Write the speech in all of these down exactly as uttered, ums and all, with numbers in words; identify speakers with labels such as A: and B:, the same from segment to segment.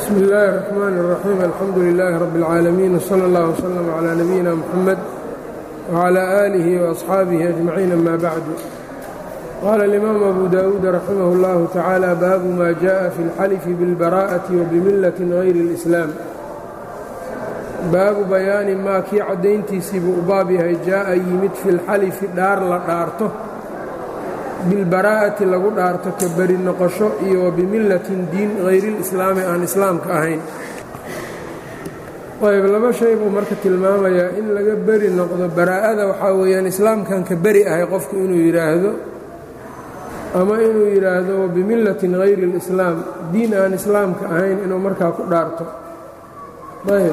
A: بسم الله الرحمن الرحيم الحمد لله رب العالمين وصلى الله وسلم على نبينا محمد وعلى آله وأصحابه أجمعين أما بعد. قال الإمام أبو داود رحمه الله تعالى: باب ما جاء في الحلف بالبراءة وبملة غير الإسلام. baabu bayaani maa kii caddayntiisii buu u baab yahay jaa'a yimid fi lxalifi dhaar la dhaarto bilbaraa'ati lagu dhaarto ka beri noqosho iyo wa bimillatin diin hayriilislaami aan islaamka ahayn. ayb laba shay buu marka tilmaamayaa in laga beri noqdo. baraa'ada waxaa weeyaan islaamkan ka beri ahay qofku inuu yidhaahdo, ama inuu yidhaahdo wa bimillatin hayri ilislaam, diin aan islaamka ahayn inuu markaa ku dhaarto. ayb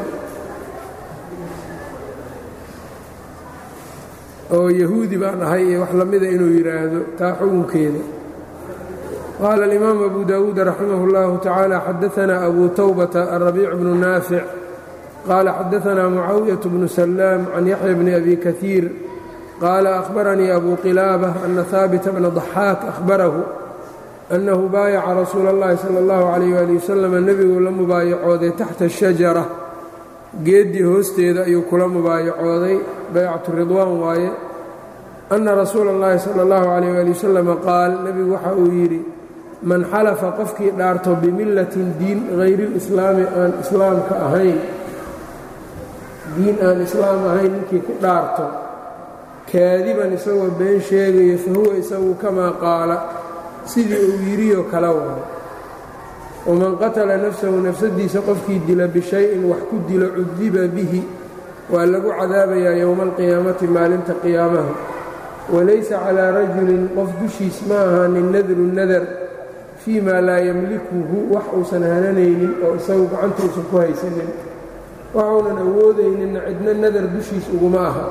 A: oo yahuudi baan ahay iyo wax lamida inuu yidhaahdo, taa xukunkeeda. qaala alimaamu abu daawuud raximah اllahu tacaala: xadaanaa abu tawbata arabiic bnu naafic qaala xadaanaa mucaawiyaة bnu salaam can yaxya bni abi kahiir qaala ahbaranii abu qilaabة ana haabita bna ضaxaak ahbarahu annahu baayaca rasuula اllahi salى اllahu عalayh ali wasalam nebiguu la mubaayacooday taxta الshajara, geeddii hoosteeda ayuu kula mubaayacooday, baycatu ridwaan waaye. anna rasuula اllahi sala اllahu calayh ali wasalam qaal, nebigu waxa uu yidhi: man xalafa qofkii dhaarto bimillatin diin hayriilislaami aan islaamka ahayn, diin aan islaam ahayn ninkii ku dhaarto, kaadiban isagoo been sheegayo, fa huwa isagu kamaa qaala, sidii uu yidhiyoo kala waayo. waman qatala nafsahu nafsadiisa qofkii dila bishay-in wax ku dilo cudiba bihi, waa lagu cadaabayaa yowma alqiyaamati maalinta qiyaamaha. walaysa calaa rajulin qof dushiis ma ahaanin nadru nadar fii maa laa yamlikuhu, wax uusan hananaynin oo isagu gacanta uusan ku haysanin, waxuunan awoodayninna cidna nadar dushiis uguma aha.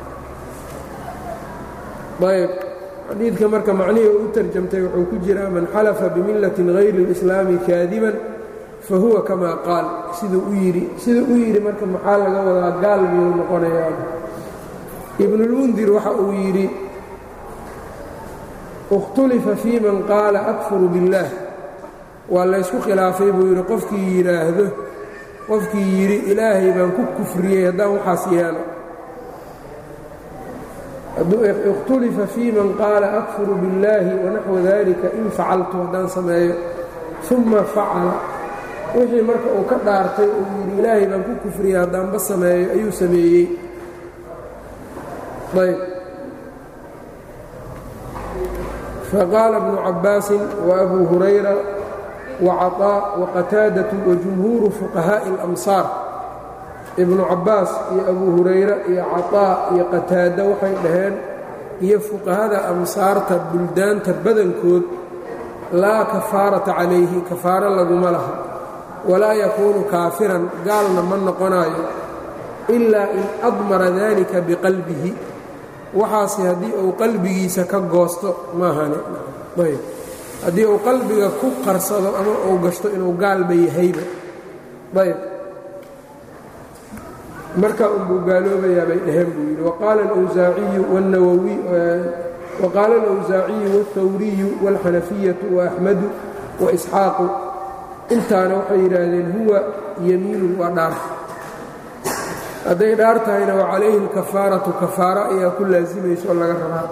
A: ayb xadiidka marka macnihii u tarjamtay wuxuu ku jiraa: man xalafa bimillatin hayri اlislaami kaadiban fa huwa kamaa qaal, siduu u yidhi siduu u yidhi marka maxaa laga wadaa? gaal biyuu noqonayaa. ibnulmundir waxa uu yidhi: ikhtulifa fii man qaala akfuru biاllaah, waa laysku khilaafay buu yidhi qofkii yidhaahdo qofkii yidhi ilaahay baan ku kufriyey haddaan waxaas yeelo. ikhtulifa fii man qaala akfuru biاllaahi wanaxwu dalika in facaltu, haddaan sameeyo, uma facala, wixii marka uu ka dhaartay uu yidhi ilaahay baan ku kufriyey haddaanba sameeyo ayuu sameeyey. ayb faqaala bnu cabbaasin waabuu hurayra wacaطaa waqataadatu wajumhuuru fuqahaaءi اlamsaar. ibnu cabbaas iyo abuu hurayra iyo caطaa iyo qataada waxay dhaheen, iyo fuqahada amsaarta buldaanta badankood, laa kafaarata calayhi, kafaaro laguma laha, walaa yakuunu kaafiran, gaalna ma noqonaayo, ilaa in admara dalika biqalbihi, waxaase haddii uu qalbigiisa ka goosto maahane. ayb haddii uu qalbiga ku qarsado ama uu gashto inuu gaalba yahayba, ayb marka unbuu gaaloobayaa bay dhaheen buu yidhi. waqaala alawsaaciyu wاnawawi waqaala alawsaaciyu wاlthawriyu wاlxanafiyatu waaxmadu waisxaaqu, intaana waxay yidhaahdeen huwa yamiinun, waa dhaar. hadday dhaar tahayna wa calayhi alkafaaratu, kafaaro ayaa ku laasimaysa oo laga rabaa.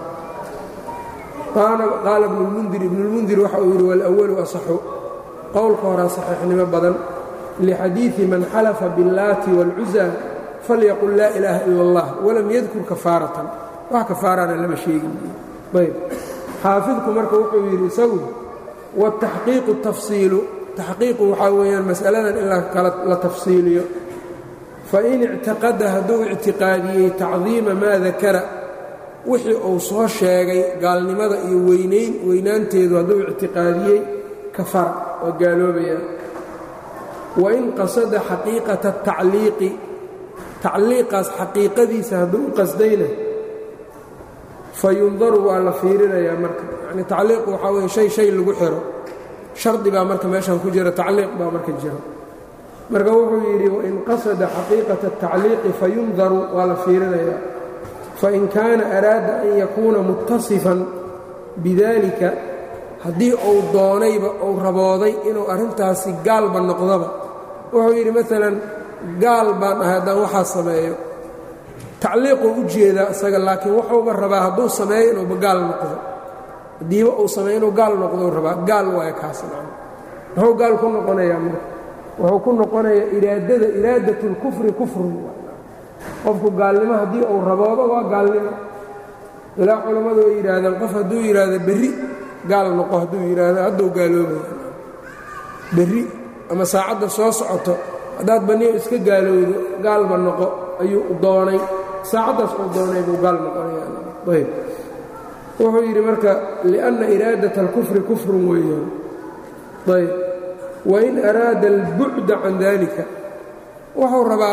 A: qaala ibnulmundir ibnulmundir waxa uu yidhi: walawalu asaxu, qowlka horaa saxiixnimo badan, lixadiidi man xalafa biاllaati wاlcuza falyaqul laa ilaaha ila اllah walam yadkur kafaaratan, wax kafaarana lama sheegin. ayb xaafidku marka wuxuu yidhi isagu: wataxqiiqu tafsiilu, taxqiiqu waxaa weeyaan mas'aladan in la tafsiiliyo. fain ictaqada hadduu ictiqaadiyey tacdiima maa dakara, wixii uu soo sheegay gaalnimada iyo weynayn weynaanteedu hadduu ictiqaadiyey, kafara, waa gaaloobayaa. wain qasada xaqiiqata tacliiqi, tacliiqaas xaqiiqadiisa hadduu u qasdayna, fayundaru waa la fiirinayaa marka. yani tacliiqu waxaa weye shay shay lagu xiro, shardi baa marka meeshan ku jira, tacliiq baa marka jira. marka wuxuu yidhi: wain qasada xaqiiqata الtacliiqi fayundaru, waa la fiirinayaa. fain kaana araada an yakuuna mutasifan bidalika, haddii uu doonayba uu rabooday inuu arrintaasi gaalba noqdaba wuxuu yidhi maalan gaal baan ahay haddaan waxaa sameeyo tacliiquu u jeedaa isaga laakiin wuxuuba rabaa hadduu sameeyo inuuba gaal noqdo haddiiba uu sameeyo inuu gaal noqdou rabaa gaal waayo kaasna muxuu gaal ku noqonayaa marka wuxuu ku noqonayaa iraadada iraadatulkufri kufrun qofku gaalnimo haddii uu rabooba waa gaalnimo ilaa culammadu ay yidhaahdaan qof hadduu yidhaahdo berri gaal noqo hadduu yidhaahdo hadduu gaaloobaya berri ama saacadda soo socoto haddaad banniyo iska gaalowdo gaalba noqo ayuu doonay saacaddaas uu doonay buu gaal noqonayaayb wuxuu yidhi marka liأnna iraadaة اlkufri kufrun weeyaan ayb wain araada اlbucda can dalika wuxuu rabaa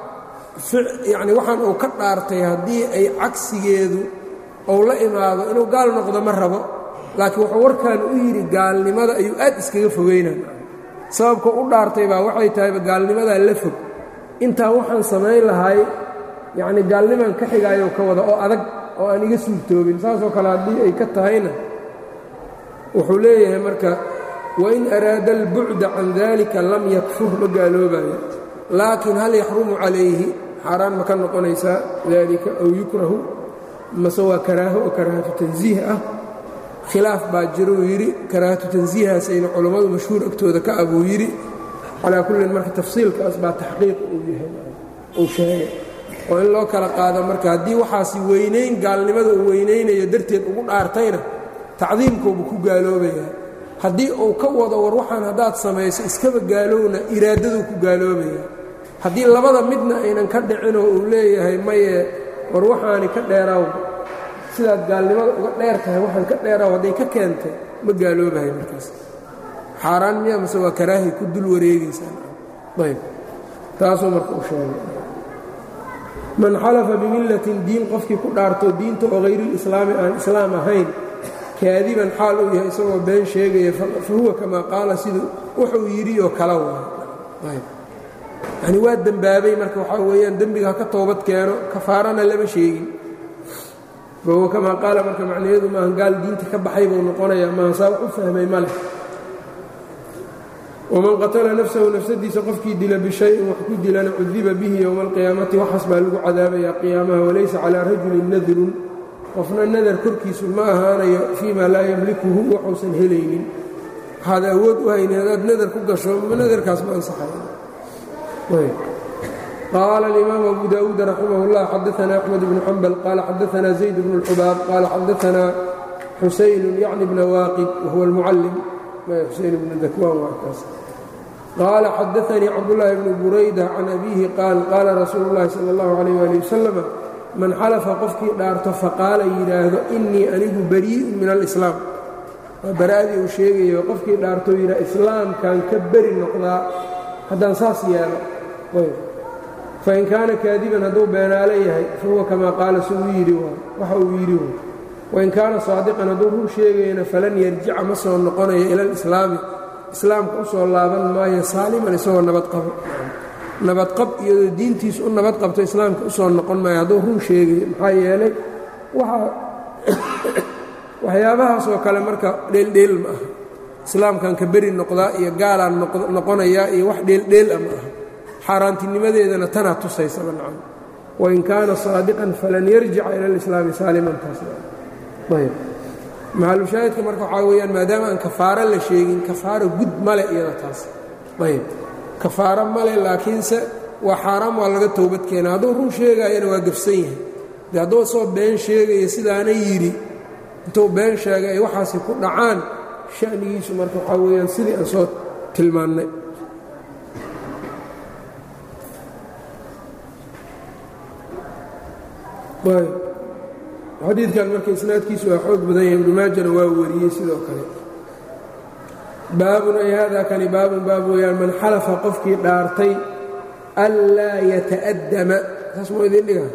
A: yani waxaan uu ka dhaartay haddii ay cagsigeedu ou la imaado inuu gaal noqdo ma rabo laakiin wuxuu warkaan u yidhi gaalnimada ayuu aad iskaga fogeynaa sababka u dhaartay baa waxay tahayba gaalnimadaa la fog intaan waxaan samayn lahay yacni gaalnimaan ka xigaayo ka wada oo adag oo aan iga suurtoobin saasoo kale haddii ay ka tahayna wuxuu leeyahay marka wain araada albucda can dalika lam yakfur ma gaaloobayo laakiin hal yaxrumu calayhi xaaraan ma ka noqonaysaa dalika aw yukrahu mase waa karaaho oo karaahatu tansiih ah khilaaf baa jiruu yidhi karaahatu tansiihaasayna culammadu mashhuur agtooda ka abuu yidhi calaa kullin marka tafsiilkaas baa taxqiiq uu yahay uu sheegay oo in loo kala qaado marka haddii waxaasi weynayn gaalnimada uu weynaynayo darteed ugu dhaartayna tacdiimkoobu ku gaaloobayaa haddii uu ka wado war waxaan haddaad samayso iskaba gaalowna iraadaduu ku gaaloobaya haddii labada midna aynan ka dhicinoo uu leeyahay maye war waxaani ka dheeraaw sidaad gaalnimada uga dheer tahay waxaan ka dheeraaw hadday ka keentay ma gaaloobahay markaas xaaraan miya mase waa karaahay ku dul wareegaysaa ayb taasuu marka u sheegay man xalafa bimillatin diin qofkii ku dhaarto diinta oo hayrulislaami aan islaam ahayn kaadiban xaal uu yahay isagoo been sheegaya fa huwa kamaa qaala siduu wuxuu yidhi oo kala waay yani waa dembaabay marka waxaa weeyaan dembiga ha ka toobad keeno kafaarana lama sheegin fa huwa kamaa qaala marka macnaheedu maahan gaal diinta ka baxay buu noqonayaa maaha saa wax u fahmay ma leh waman qatala nafsahu nafsadiisa qofkii dila bishayin wax ku dilana cudiba bihi yowma alqiyaamati waxaas baa lagu cadaabayaa qiyaamaha walaysa calaa rajulin nadrun qofna nadar korkiisu ma ahaanayo fii maa laa yamlikuhu waxuusan helaynin waxaad awood u haynin hadaad nadar ku gasho nadarkaas ma ansaxay qaala alimaamu abu daawuud raximah اllah xadaana axmed bnu xambal qaala xadaana zayd bnu اlxubaab qaala xadaana xusaynu yacni bna waaqid wahuwa almucallim xuseyn bnu dakwaan waa kaas qaala xadaanii cabdullaahi bnu burayda can abiihi qaal qaala rasuulu اllahi sala اllahu alayh ali wasalam man xalafa qofkii dhaarto faqaala yidhaahdo innii anigu barii'un min alislaam waa bara'adii uu sheegayo qofkii dhaarto yidhaha islaamkan ka beri noqdaa haddaan saas yeelo fain kaana kaadiban hadduu beenaalo yahay fa huwa kamaa qaala si uu yidhi waxa uu yidhi wain kaana saadiqan hadduu run sheegayana falan yarjica ma soo noqonayo ila alislaami islaamka u soo laaban maayo saaliman isagoo nabad qabo nabadqab iyadoo diintiisu u nabad qabto islaamka u soo noqon maayo hadduu run sheegayo maxaa yeelay waxyaabahaasoo kale marka dheeldheel ma aha islaamkan ka beri noqdaa iyo gaalaan noqonayaa iyo wax dheeldheela ma aha xaaraantinimadeedana tanaa tusaysaba nacam wain kaana saadiqan falan yarjica ila alislaami saaliman taas ayb maxalushaahidka marka waxaa weeyaan maadaama aan kafaaro la sheegin kafaaro gud male iyada taas ayb kafaaro male laakiinse waa xaaraam waa laga towbad keena hadduu run sheegaayana waa gafsan yahay de hadduu soo been sheegaya sidaana yidhi intuu been sheegay ay waxaasi ku dhacaan sha'nigiisu marka waxaa weeyaan sidii aan soo tilmaannay xadiidkan marka isnaadkiisu waa xoog badan yahay ibnu maajana waa wariyey sidoo kale baabun ay hada kani baabun baab weeyaan man xalafa qofkii dhaartay anlaa yata'addama saas moo idin dhiga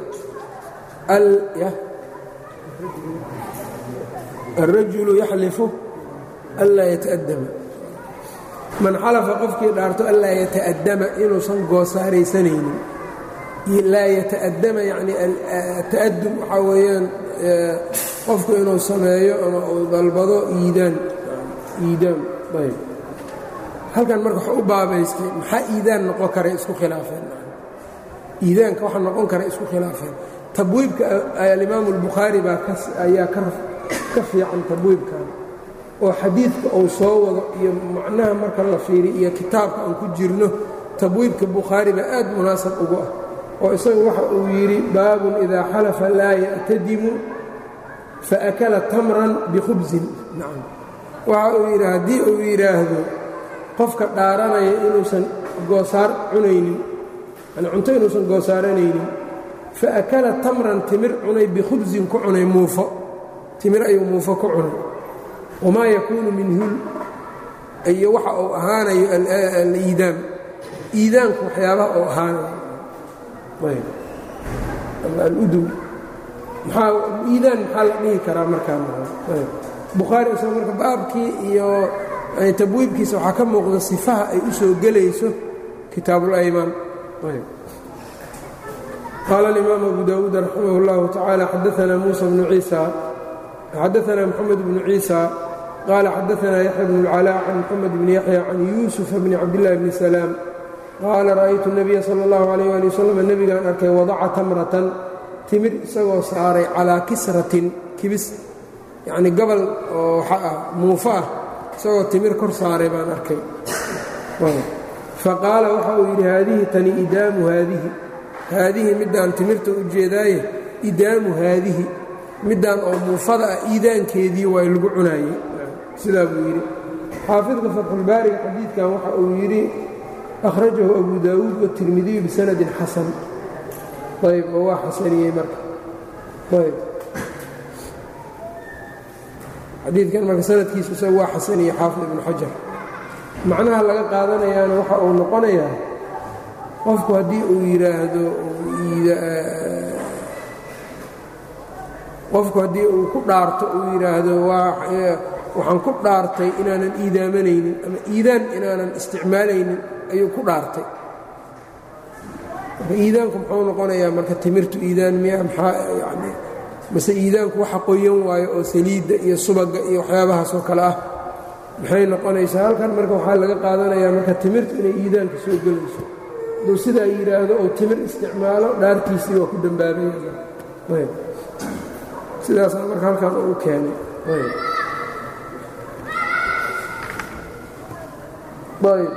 A: alrajulu yaxlifu anlaa yata'addama man xalafa qofkii dhaarto anlaa yata'addama inuusan goosaaraysanaynin laa yata'addama yacni ta'adum waxaa weeyaan qofku inuu sameeyo ama uu dalbado iidaan iidaan ayb halkan marka wax u baabaystay maxaa iidaan noqon kara isku khilaafeen iidaanka waxa noqon kara isku khilaafeen tabwiibka al-Imam al-Bukhari baa ayaa ka fiican tabwiibkan oo xadiidka uu soo wado iyo macnaha marka la fiiriyo iyo kitaabka aan ku jirno tabwiibka Bukhari baa aad munaasab ugu ah oo isagu waxa uu yiri baabun idha halafa la ya'tadimu fa akala tamran bi khubzin na'am waxa uu yiri hadii uu yiraahdo qofka dhaaranaya inuusan goosaar cunaynin ana cunto inuusan goosaaranaynin fa akala tamran timir cunay bi khubzin ku cunay muufo timir ayuu muufo ku cunay وما يكون منه أي وحا أو أهانا الإيدام إيدامك وحيابها أو أهانا طيب الأدو إيدام محال ليه كرامر كامل طيب بخاري أسوى مركب بابكي يعني تبويبكي سو حكم مغضى الصفاء أي أسو قليسو كتاب الأيمان طيب قال الإمام أبو داود رحمه الله تعالى حدثنا موسى بن عيسى حدثنا محمد بن عيسى قال حدثنا يحيى بن العلاء عن محمد بن يحيى عن يوسف بن عبد الله بن سلام قال رأيت النبي صلى الله عليه وآله وسلم النبي قال أركي وضع تمرة تمر سوى صاري على كسرة كبس يعني قبل موفاه سوى تمر كر صاري بان أركي فقال وحاول هذه تني إدام هذه هذه مدة أن تمرت أجيدايه إدام هذه midaan oo muufada ah iidaankeedii waa lagu cunaayay sida buu yiri xaafidka fathul baari xadiidkan waxa uu yiri akhrajahu abu daawud wa tirmidhi bi sanadin hasan tayib waa hasaniyay marka tayib xadiidkan marka sanadkiisu soo waa hasaniyay xaafid ibn hajar macnaha laga qaadanayaana waxa uu noqonayaa qofku hadii uu yiraahdo qofku haddii uu ku dhaarto uu yidhaahdo waxaan ku dhaartay inaanan iidaamanaynin ama iidaan inaanan isticmaalaynin ayuu ku dhaartay marka iidaanku muxuu noqonayaa marka timirtu iidaan miya maxaa yani mase iidaanku waxa qoyan waayo oo saliidda iyo subagga iyo waxyaabahaas oo kale ah maxay noqonaysaa halkan marka waxaa laga qaadanayaa marka timirtu inay iidaanka soo gelayso hadduu sidaa yidhaahdo oo timir isticmaalo dhaartiisii waa ku dambaabaya sidaas marka halkan uu keenay ayb ayb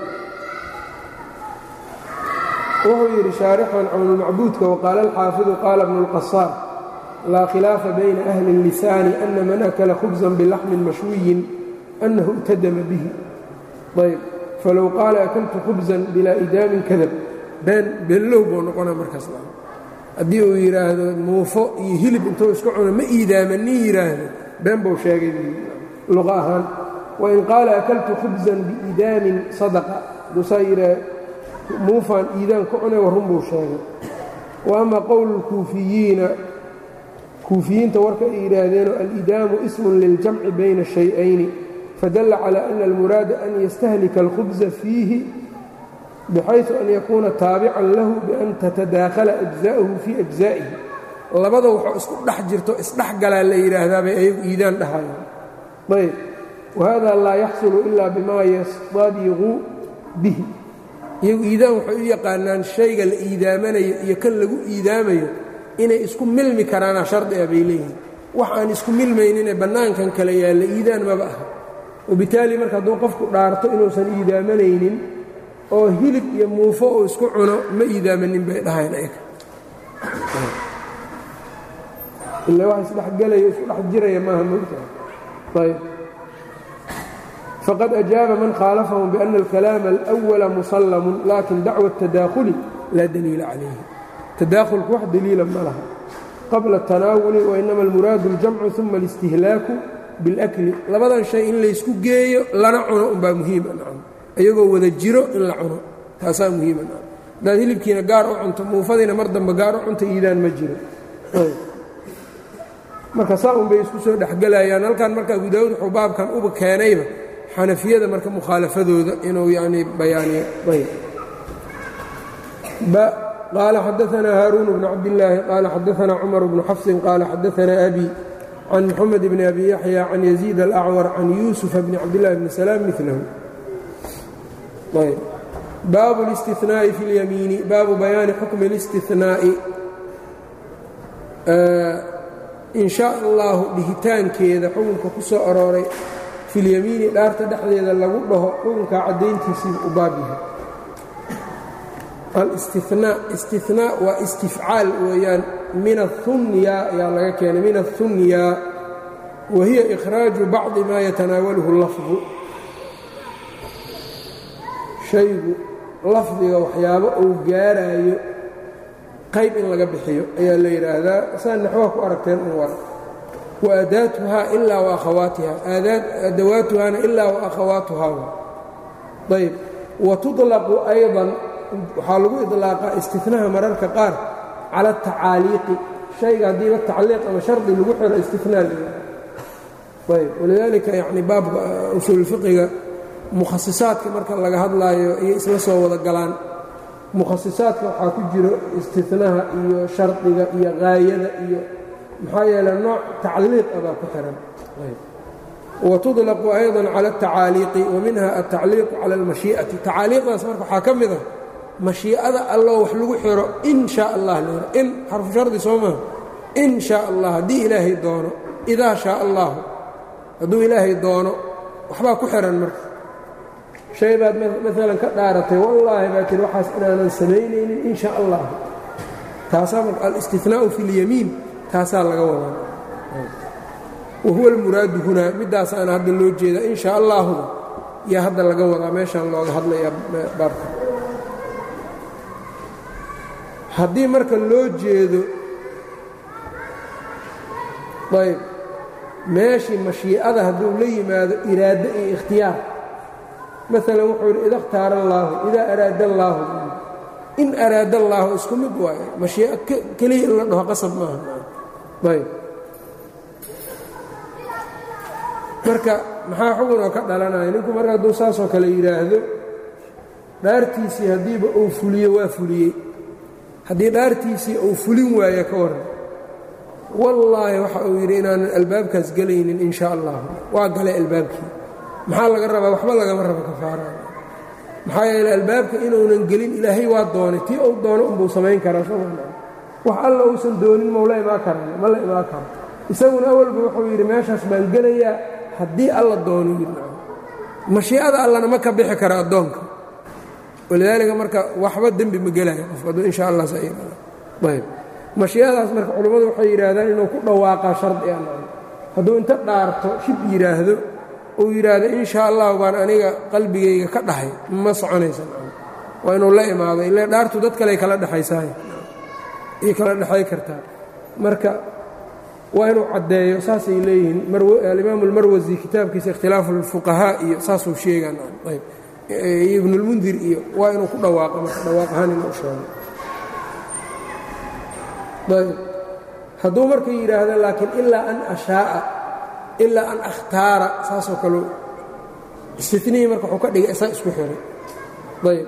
A: wuxuu yidhi shaarixan cawnulmacbuudka waqaala alxaafidu qaala ibnu اlqasaar laa khilaafa bayna ahli الlisaani ana man akala khubsan bilaxmin mashwiyin annahu اtadama bihi ayb falow qaala akaltu khubsan bilaa idaamin kadab been beenlow buu noqonaa markaas haddii uu yidhaahdo muufo iyo hilib intuu isku cuno ma iidaamanin yidhaahdo been buu sheegay luqa ahaan wain qaala akaltu khubsan biidaamin sadaqa haduusaa yidhaah muufaan iidaan ku cunay warrun buu sheegay wa ama qowlu lkuufiyiina kuufiyiinta warka ay yidhaahdeenoo alidaamu ismun liljamci bayna shay'ayni fadalla calaa ana almuraada an yastahlika alkhubsa fiihi بحيث أن يكون تابعا له بأن تتداخل أجزاؤه في أجزائه labada wuxuu isku dhex jirto isdhex galaa la yiraahdaa bay ay iidaan dhahaayeen ayb وهذا لا يحصل إلا بما يصطدغ به iidaan wuxuu u yaqaanaan shayga la iidaamanayo iyo kan lagu iidaamayo inay isku milmi karaan shardi ah bay leeyihiin wax aan isku milmaynin ee banaankan kale yaala iidaan maba aha وبالتالي marka hadduu qofku dhaarto inuusan iidaamanaynin oo hilib iyo muufo oo isku cuno ma iidaamanin bay dhahayn ayaga ilaa wax isdhex galayo isku dhex jiraya maaha moogtahay ayb faqad ajaaba man khaalafahum biana alkalaama alأwala musallamun laakin dacwa الtadaakhuli laa daliila calayhi tadaakhulku wax daliila ma laha qabla الtanaawuli wainama almuraadu اljamcu ثuma اlistihlaaku biاlakli labadan shay in laysku geeyo lana cuno unbaa muhiima nacam iyagoo wada jiro in la cuno taasaa muhiima hadaad hilibkiina gaar u cunto muufadiina mar dambe gaar u cunto iidaan ma jiro marka saa un bay isku soo dhexgelayaan halkan marka abu daawud wuxuu baabkan uba keenayba xanafiyada marka mukhaalafadooda inuu yani bayaaniyo ayb qaala xadaanaa haaruun bnu cabdillaahi qaala xadaanaa cumar bnu xafsin qaala xadaanaa abi can moxamed bni abi yaxya can yaziid alacwar can yuusufa bni cabdillahi bni salaam milahu ayb baabu الاstinaaءi fi اlyamiini baabu bayaani xukmi الاstinaaءi in sha allahu dhihitaankeeda xukunka ku soo arooray fi اlyamiini dhaarta dhexdeeda lagu dhaho xukunkaa caddayntiisii u baab yahay alistinaa istinaa waa istifcaal weeyaan min aلhunya ayaa laga keenay min aلhunya wa hiya ikhraaju bacdi maa yatanaawaluhu lafdu shaygu lafdiga waxyaabo uu gaaraayo qayb in laga bixiyo ayaa la yidhaahdaa saa naxwaha ku aragteen un war wa aadaatuhaa ilaa wa akhawaatiha adawaatuhaana ilaa wa akhawaatuhaa ayb wa tuطlaqu ayضan waxaa lagu iطlaaqaa istinaha mararka qaar cala الtacaaliiqi shayga haddiiba tacliiq ama shardi lagu xiro istinaa ayb walidaalika yani baabka usuulfiqiga mukhasisaadka marka laga hadlaayo iyo isla soo wada galaan mukhasisaadka waxaa ku jiro istinaha iyo shardiga iyo gaayada iyo maxaa yeele nooc tacliiq ah baa ku xiran wa tuطlaqu ayضa cala الtacaaliiqi wa minha altacliiqu cala اlmashii'ati tacaaliiqdaas marka waxaa ka mid ah mashii'ada alloo wax lagu xiro in shaa allah l in xarfu shardi soo maha in shaa allah haddii ilaahay doono idaa shaa allahu hadduu ilaahay doono waxbaa ku xihan marka shay baad maalan ka dhaaratay wallaahi baa tiri waxaas inaanan samaynaynin in sha allah taasaa marka alistinaa'u fi اlyamiin taasaa laga wadaa wa huwa almuraadu hunaa middaasaana hadda loo jeeda in sha allaahuda yaa hadda laga wadaa meeshaan looga hadlayaa baabka haddii marka loo jeedo ayb meeshii mashii'ada hadduu la yimaado iraado iyo ikhtiyaar maalan wuxuu yidhi ida اkhtaara allaahu idaa araada allaahu in araada allaahu isku mid waaye mashii'o keliya in la dhaho qasab maaha ayb marka maxaa xugun oo ka dhalanaya ninku marka hadduu saasoo kale yidhaahdo dhaartiisii haddiiba uu fuliyo waa fuliyey haddii dhaartiisii uu fulin waayo ka warran wallaahi waxa uu yidhi inaanan albaabkaas gelaynin in sha allah waa galay albaabkii maxaa laga rabaa waxba lagama rabo kafaara maxaa yeele albaabka inuunan gelin ilaahay waa doonay tii uu doono unbuu samayn karaa soo wax alla uusan doonin maula imaa karan ma la imaa karo isaguna awalba wuxuu yidhi meeshaas baan gelayaa haddii alla doono yidhi mashii'ada allana ma ka bixi kara addoonka walidaalika marka waxba dembi ma gelaya qof hadduu insha allah sa ayb mashii'adaas marka culammadu waxay yidhaahdaan inuu ku dhawaaqaa shardi ah hadduu inta dhaarto shib yidhaahdo uu yidhaahdo in sha allahu baan aniga qalbigayga ka dhahay ma soconaysa waa inuu la imaado ila dhaartu dad kale kala dhexaysaay ay kala dhexay kartaa marka waa inuu caddeeyo saasay leeyihiin alimaamu almarwasi kitaabkiisa ikhtilaafu اlfuqahaa iyo saasuu sheegaan ayb iyo ibnulmundir iyo waa inuu ku dhawaaqo marka dhawaaq ahaan inuu sheego ayb hadduu marka yidhaahdo laakiin ilaa an ashaa'a ilaa an akhtaara saasoo kale istinihii marka wuxuu ka dhigay isaa isku xiray ayb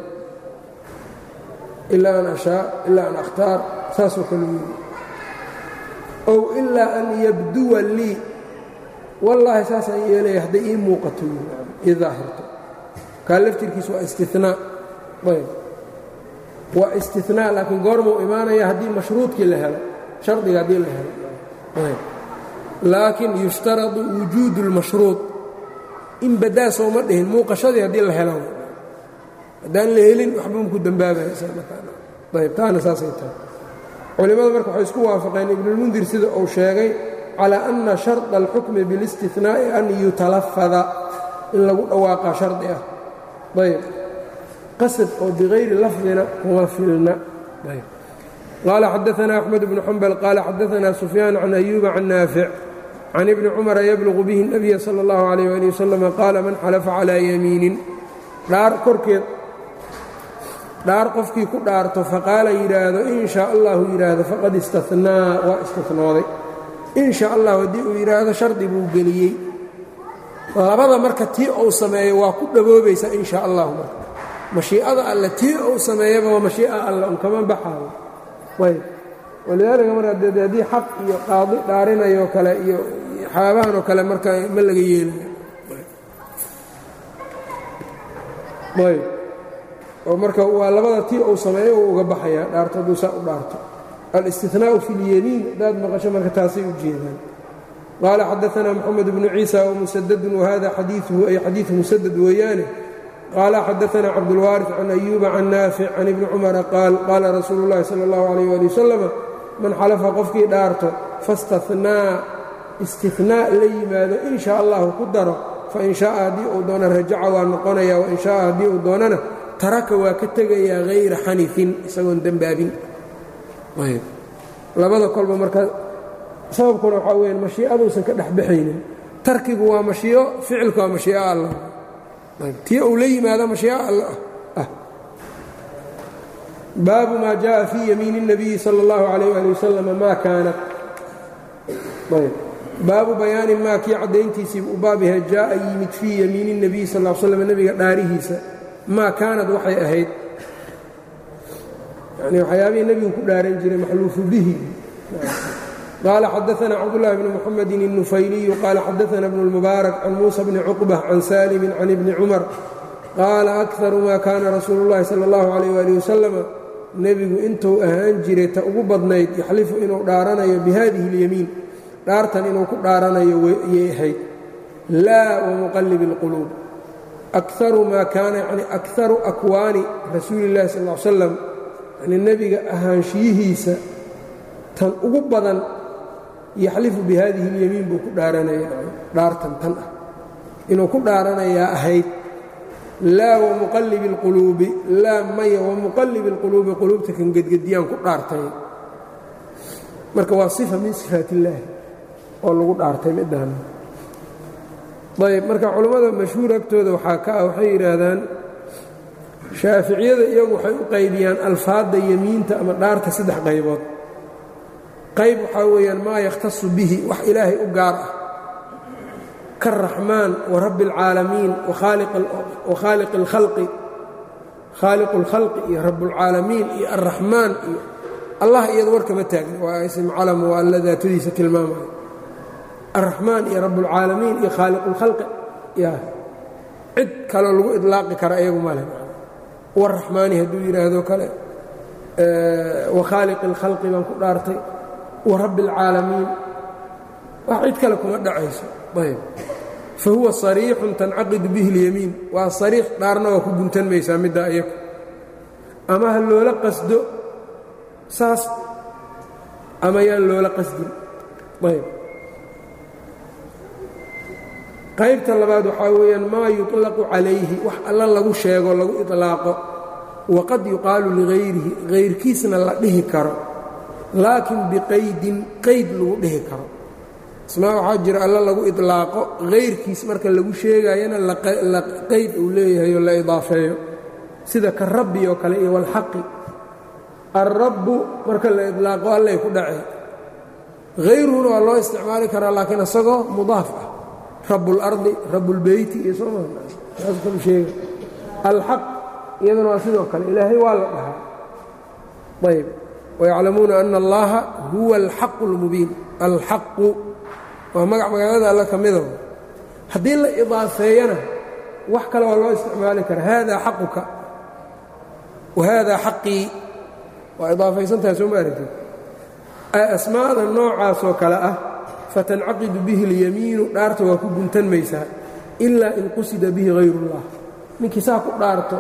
A: ilaa an ashaa ilaa an akhtaar saasoo kale yidhi ow ilaa an yabduwa lii wallaahi saasaan yeelaya hadday ii muuqato ii daahirto kaa laftirkiis waa istinaa ayb waa istinaa laakiin goormuu imaanaya haddii mashruudkii la helo shardiga haddii la helo ayb laakiin yushtaradu wujuudu اlmashruud in badaa sooma dhihin muuqashadii haddii la helo haddaan la helin waxba maku dembaabayayb taana saasay tahay culimmadu marka waxay isku waafaqeen ibnulmundir sida uu sheegay calaa anna sharطa اlxukmi biاlistinaa'i an yutalafada in lagu dhawaaqaa shardi ah ayb qasad oo bigayri lafdina kuma filna ayb qaala xadaثna أxmed bnu xambal qaala xadaثna sufyaan can ayuuba can naafic can ibni cumara yablugu bihi الnabiya salى اllahu عalيyه ali wasalam qaala man xalafa calىa yamiinin dhaar korkeed dhaar qofkii ku dhaarto faqaala yidhaahdo in shaa allahu yidhaahdo faqad istanaa waa istinooday in sha allahu haddii uu yidhaahdo shardi buu geliyey labada marka tii uu sameeyo waa ku dhaboobaysaa in sha allahu marka mashii'ada alle tii uu sameeyaba waa mashii'a alle un kama baxaayo ayb walidaalika marka haddii xaq iyo qaadi dhaarinayoo kale iyo xaabahan oo kale marka ma laga yeelayo ayb oo marka waa labada tii uu sameeyo uu uga baxayaa dhaarto hadduu saa u dhaarto alistinaa'u fi اlyamiin haddaad maqasho marka taasay u jeedaan qaala xadaثna moxamed bnu ciisa wmusadadun wahada xadiiثuhu ay xadiiثu musadad weeyaane qaala xadaثna cabdulwaariث can ayuuba can naafic can ibni cumara qaal qaala rasuulu اllahi salى اllahu عalayh ali wasalam man xalafa qofkii dhaarto faاstahnaa istinaa la yimaado in shaa allahu ku daro fain shaaa haddii uu doono rajaca waa noqonaya wain shaaa haddii uu doonana taraka waa ka tegayaa hayra xanifin isagoon dembaabin labada kolba marka sababkuna waxaa weyaan mashii'aduusan ka dhex baxaynin tarkigu waa mashii'o ficilku waa mashii'o allah tii uu la yimaado mashii'o allah ah baabu maa jaءa fii yamiini الnabiyi salى اllahu عalayh ali wasalam maa kaanat baabu bayaani maa kii caddayntiisiiba u baab yahay jaa'a yimid fii yamiini الnabiyi sal ll slam nebiga dhaarihiisa maa kaanad waxay ahayd yani waxyaabihii nebigu ku dhaaran jiray maxluufu bihi qaala xadaثna cabdالlahi bni muxamedin الnufayliyu qaala xadaثna bnu اlmubaarak can muusa bni cuqbة can saalimi can ibni cumar qaala akaru maa kaana rasuulu اllahi salى اllahu عalayh ali wasalam nebigu intuu ahaan jiray ta ugu badnayd yaxlifu inuu dhaaranayo bihadihi اlyamiin dhaartan inuu ku dhaaranayo yay ahayd laa wamuqalib اlquluub akaru maa kaana yani akaru akwaani rasuuli اllahi sal ll slam yani nebiga ahaanshiyihiisa tan ugu badan yaxlifu bihadihi اlyamiin buu ku dhaaranaya dhaartan tan ah inuu ku dhaaranayaa ahayd laa wamuqallibi اlquluubi laa maya wamuqallibi اlquluubi quluubta kan gedgediyaan ku dhaartay marka waa sifa min sifaat illaahi oo lagu dhaartay midaan ayb marka culammada mashhuur agtooda waxaa ka ah waxay yidhaahdaan shaaficiyada iyagu waxay u qaybiyaan alfaadda yemiinta ama dhaarta saddex qaybood qayb waxaa weeyaan maa yakhtasu bihi wax ilaahay u gaar ah kaaraxmaan warabbi اlcaalamiin wakhaaliq اlkhalqi khaaliqu اlkhalqi iyo rabbulcaalamiin iyo arraxmaan iyo allah iyada warkama taagna waa ism calam waa alla daatadiisa tilmaamaya arraxmaan iyo rabbulcaalamiin iyo khaaliqu اlkhalqi ya cid kaloo lagu idlaaqi kara iyagu male waraxmaani hadduu yidhaahdo kale wakhaaliqi اlkhalqi baan ku dhaartay warabbi اlcaalamiin wax cid kale kuma dhacayso ayb fahuwa sariixun tancaqidu bihi اlyamiin waa sariix dhaarna waa ku guntan maysaa middaa iyagu ama ha loola qasdo saas ama yaan loola qasdin ayb qaybta labaad waxaa weeyaan maa yuطlaqu calayhi wax alla lagu sheego lagu iطlaaqo waqad yuqaalu ligayrihi hayrkiisna la dhihi karo laakin biqaydin qayd lagu dhihi karo ismaa waxaa jira alla lagu iطlaaqo hayrkiis marka lagu sheegayana la qayd uu leeyahay oo la idaafeeyo sida ka rabbi oo kale iyo walxaqi alrabbu marka la iطlaaqo allay ku dhacay hayruhuna waa loo isticmaali karaa laakiin isagoo mudaaf ah rabb اlardi rabb اlbeyti iyo soomaalu sheega alxaq iyaduna waa sidoo kale ilaahay waa la dhahaa ayb wayaclamuuna ana allaha huwa alxaqu اlmubiin alxaqu waa magac magacyada alla ka mida haddii la idaafeeyana wax kale waa loo isticmaali karaa haadaa xaquka wa haadaa xaqii waa idaafaysantahay soo ma aragtid asmaada noocaasoo kale ah fatancaqidu bihi اlyamiinu dhaarta waa ku guntan maysaa ilaa in qusida bihi hayr اllah ninkii saa ku dhaarto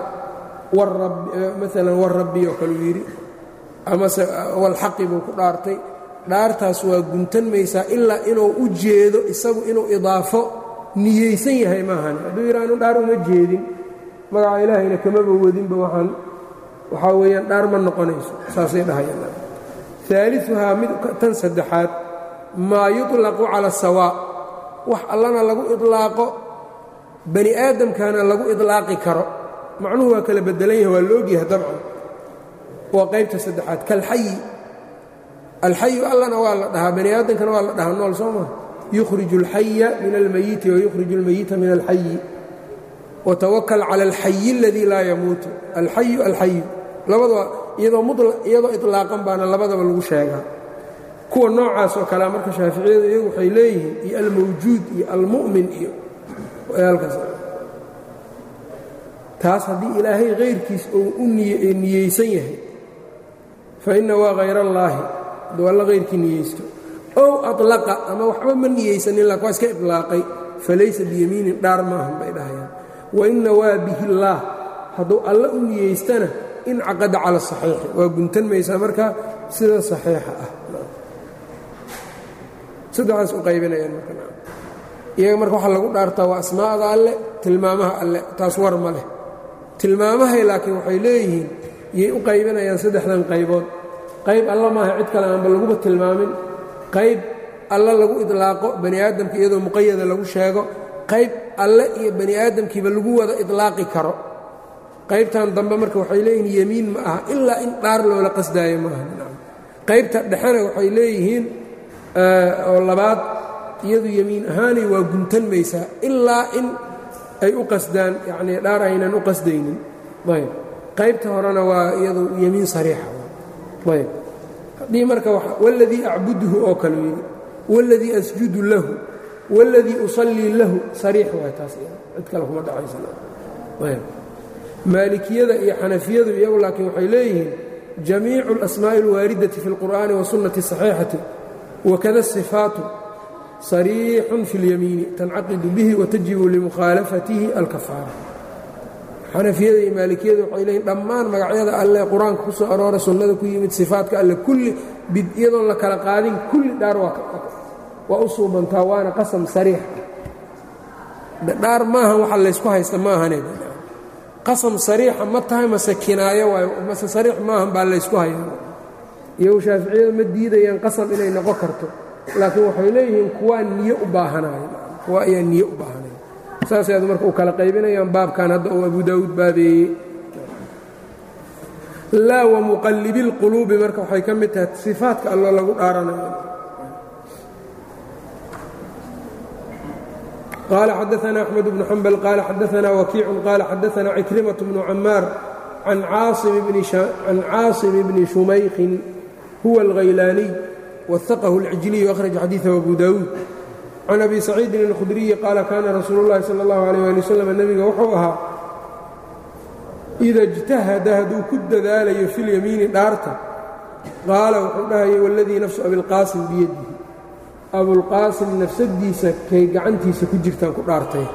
A: maalan warabbi oo kaleu yidhi amase walxaqi buu ku dhaartay dhaartaas waa guntan maysaa ilaa inuu u jeedo isagu inuu idaafo niyeysan yahay maahan hadduu yidhaanu dhaar uma jeedin magaca ilaahayna kamaba wadinba waaan waxaa weeyaan dhaar ma noqonayso saasay dhahayaan aaliuhaa mid tan saddexaad maa yuطlaqu cala الsawaa wax allana lagu iطlaaqo bani aadamkana lagu iطlaaqi karo macnuhu waa kala bedelan yahay waa la ogyahay dabcan waa qaybta saddexaad kalxayi alxayu allana waa la dhahaa bani aadamkana waa la dhahaa nool soo maa yukhriju اlxaya min almayiti wayukhriju اlmayita min alxayi watawakal cala alxayi اladii laa yamuutu alxayu alxayu labadaba iyadoo iطlaaqan baana labadaba lagu sheegaa kuwa noocaas oo kalea marka shaaficiyadu iyagu waxay leeyihiin iyo almawjuud iyo almu'min iyo halkaas taas haddii ilaahay hayrkiis uu u niyeysan yahay fa inna waa hayr allaahi hadduu alla hayrkii niyeysto ow alaqa ama waxba ma niyeysanin lak waa iska ilaaqay falaysa biyamiinin dhaar maahan bay dhahayaan wainna waa bihi illaah hadduu alla u niyeystana incaqada cala asaxiixi waa guntan maysaa markaa sida saxiixa ah saddexdaas u qaybinayaan markaiyaga marka waxaa lagu dhaartaa waa asmaa'da alle tilmaamaha alle taas war ma leh tilmaamahay laakiin waxay leeyihiin iyay u qaybinayaan saddexdan qaybood qayb alla maaha cid kale aanba laguba tilmaamin qayb alla lagu idlaaqo bani aadamka iyadoo muqayada lagu sheego qayb alle iyo bani aadamkiiba lagu wada idlaaqi karo qaybtan dambe marka waxay leeyihiin yemiin ma aha ilaa in dhaar loola qasdaayo maaha qaybta dhexena waxay leeyihiin oo labaad iyadu yemiin ahaanay waa guntan maysaa ilaa in ay u qasdaan yacnii dhaar aynan u qasdaynin ayb qaybta horena waa iyadu yemiin sariixa ayb haddii marka waladii acbuduhu oo kale yidhi waladii asjudu lahu waladii usallii lahu sariix waay taas cid kale kuma dhacaysanayb maalikiyada iyo xanafiyadu iyagu laakiin waxay leeyihiin jamiicu alasmaa'i alwaaridati fi اlqur'aani wasunnati asaxiixati wakada asifaatu sariixun fi اlyamiini tancaqidu bihi watajibu limukhaalafatihi alkafaara xanafiyada iyo maalikiyadu waxay leeyihin dhammaan magacyada alle qur-aanka ku soo aroora sunnada ku yimid sifaadka alle kulli iyadoon la kala qaadin kulli dhaar waa u suubantaa waana qasam sariix dhaar maahan waxa laysku haysta ma ahane qasam sariixa ma tahay mase kinaayo waayo mase sariix maahan baa laysku hayaa iyagu shaaficiyadu ma diidayaan qasam inay noqon karto laakiin waxay leeyihiin kuwaa niyo u baahanayo kuwa ayaa niyo u baahanaya saasay adu marka u kala qaybinayaan baabkan hadda uu abu daawuud baabeeyey laa wamuqallibi اlquluubi marka waxay ka mid tahay sifaadka allo lagu dhaaranayo قال xدثنا أحمد بن حنبل قال xدثنا وكيع قال xدثنا عكرمة بن عماar عن cاaصم بن شمyخ هو الغyلاني وثقه العجلي وأخرج xadيiثه أبو داود عن أبي سعيد الخدري قال كاna رsuuل اللhi صلى الله عليه ولي وسلم نبga wuxuu ahaa إida اجتahda hadduu ku dadaalayo في اليميiن dhaarta qaala wuxuu dhahaya والذيi نفس أبiالqاaسم بيده abulqaasim nafsadiisa kay gacantiisa ku jirtaan ku dhaartay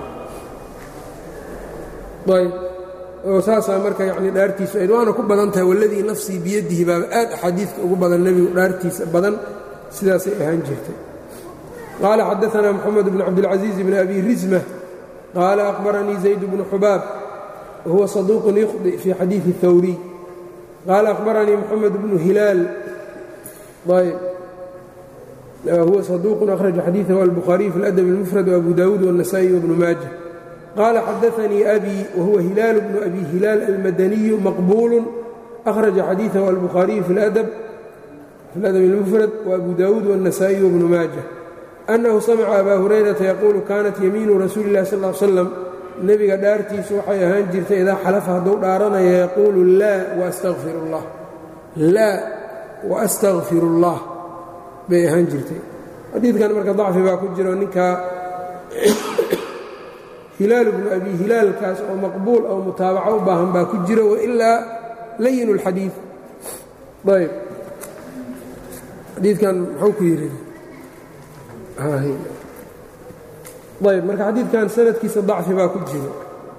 A: ayb oo saasaa marka yani dhaartiisu ayd waana ku badan tahay waladii nafsii biyadihi baaba aad axaadiidka ugu badan nebigu dhaartiisa badan sidaasay ahaan jirtay qaala xadaanaa moxamed bn cabdilcaزiiz bn abi risma qaala akhbaranii zayd bnu xubaab wahuwa saduuqun yukhdi fii xadiiثi hawriy qaala akhbaranii moxamed bnu hilaal ayb huwa صaduuq أkhraجa xadiiثahu الbukhaariي fi اlأdب الmfrad وأbu dawuud والنasائي وبnu maaجة qaala xadaثanii أbي wahuwa hilaal bnu abi hilaal almadaniyu maqbuul أkhraجa xadiiثahu الbukhaariي fi اlأdب الmfrad وأbu dawuud والنasائي وبnu maaجة أnnahu samca abaa hurayrata yaquulu kanat yamiinu rasuuli الlahi sal اه slam nebiga dhaartiisu waxay ahaan jirtay idaa xalafa hadduu dhaaranaya yaquulu laa وأstغfir الlah laa وأstغfir الlah bay ahaan jirtay xadiidkan marka dacfi baa ku jiro ninkaa hilaal bnu abi hilaalkaas oo maqbuul oo mutaabaco u baahan baa ku jiro wailaa layin اlxadiid ayb xadiidkan muxuu ku yidhi ayb marka xadiidkan sanadkiisa dacfi baa ku jiro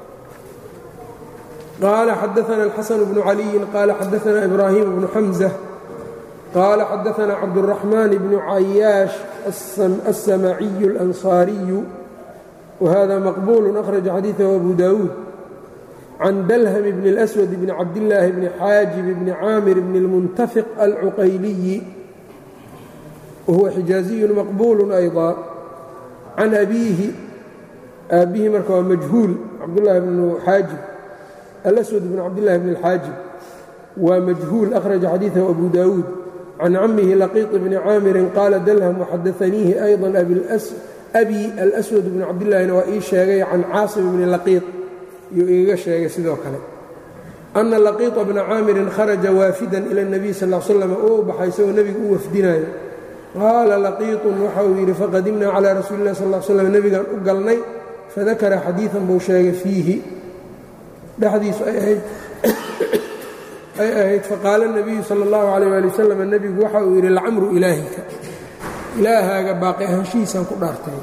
A: qaala xadaثana الxasan bnu caliyin qaala xadaثana ibraahim bnu xamزة قال xدثنا cبدالرحمن بن عyاaش السماعي الأنصاaري وhذا مقبول أخرج xadيiثه أبو داود عن دلهم بن الأسود بن عبدالله بن xاaجب بن عاmر بن المنتفق العقyلي وهو xجاaزي مقبول أيضا عن أbيهi aabbihi marka waa majهuuل cبدالله بن xاaجب الأسود بن عبدالله بن الxاaجب waa majهuuل أخرج xadيiثه أبو داود can camihi laqiiط bni caamirin qaala dalham waxadaaniihi ayضa abi alswad bni cabdillahina waa ii sheegay can caasim bni laqiiط iyuu igaga sheegay sidoo kale ana laqiiطa bna caamirin kharaja waafidan ila اnabiy sal slam oo u baxay isagoo nebigu u wafdinayo qaala laqiiطun waxa uu yidhi faqadimna calىa rasuuli اlah sal slam nebigaan u galnay fadakara xadiiثan buu sheegay fiihi dhexdiisu ay ahayd ay ahayd faqaala الnabiyu salى اllahu عalيyه ali wasalam nebigu waxa uu yidhi lacamru ilaahika ilaahaaga baaqi ahaanshihiisaan ku dhaartay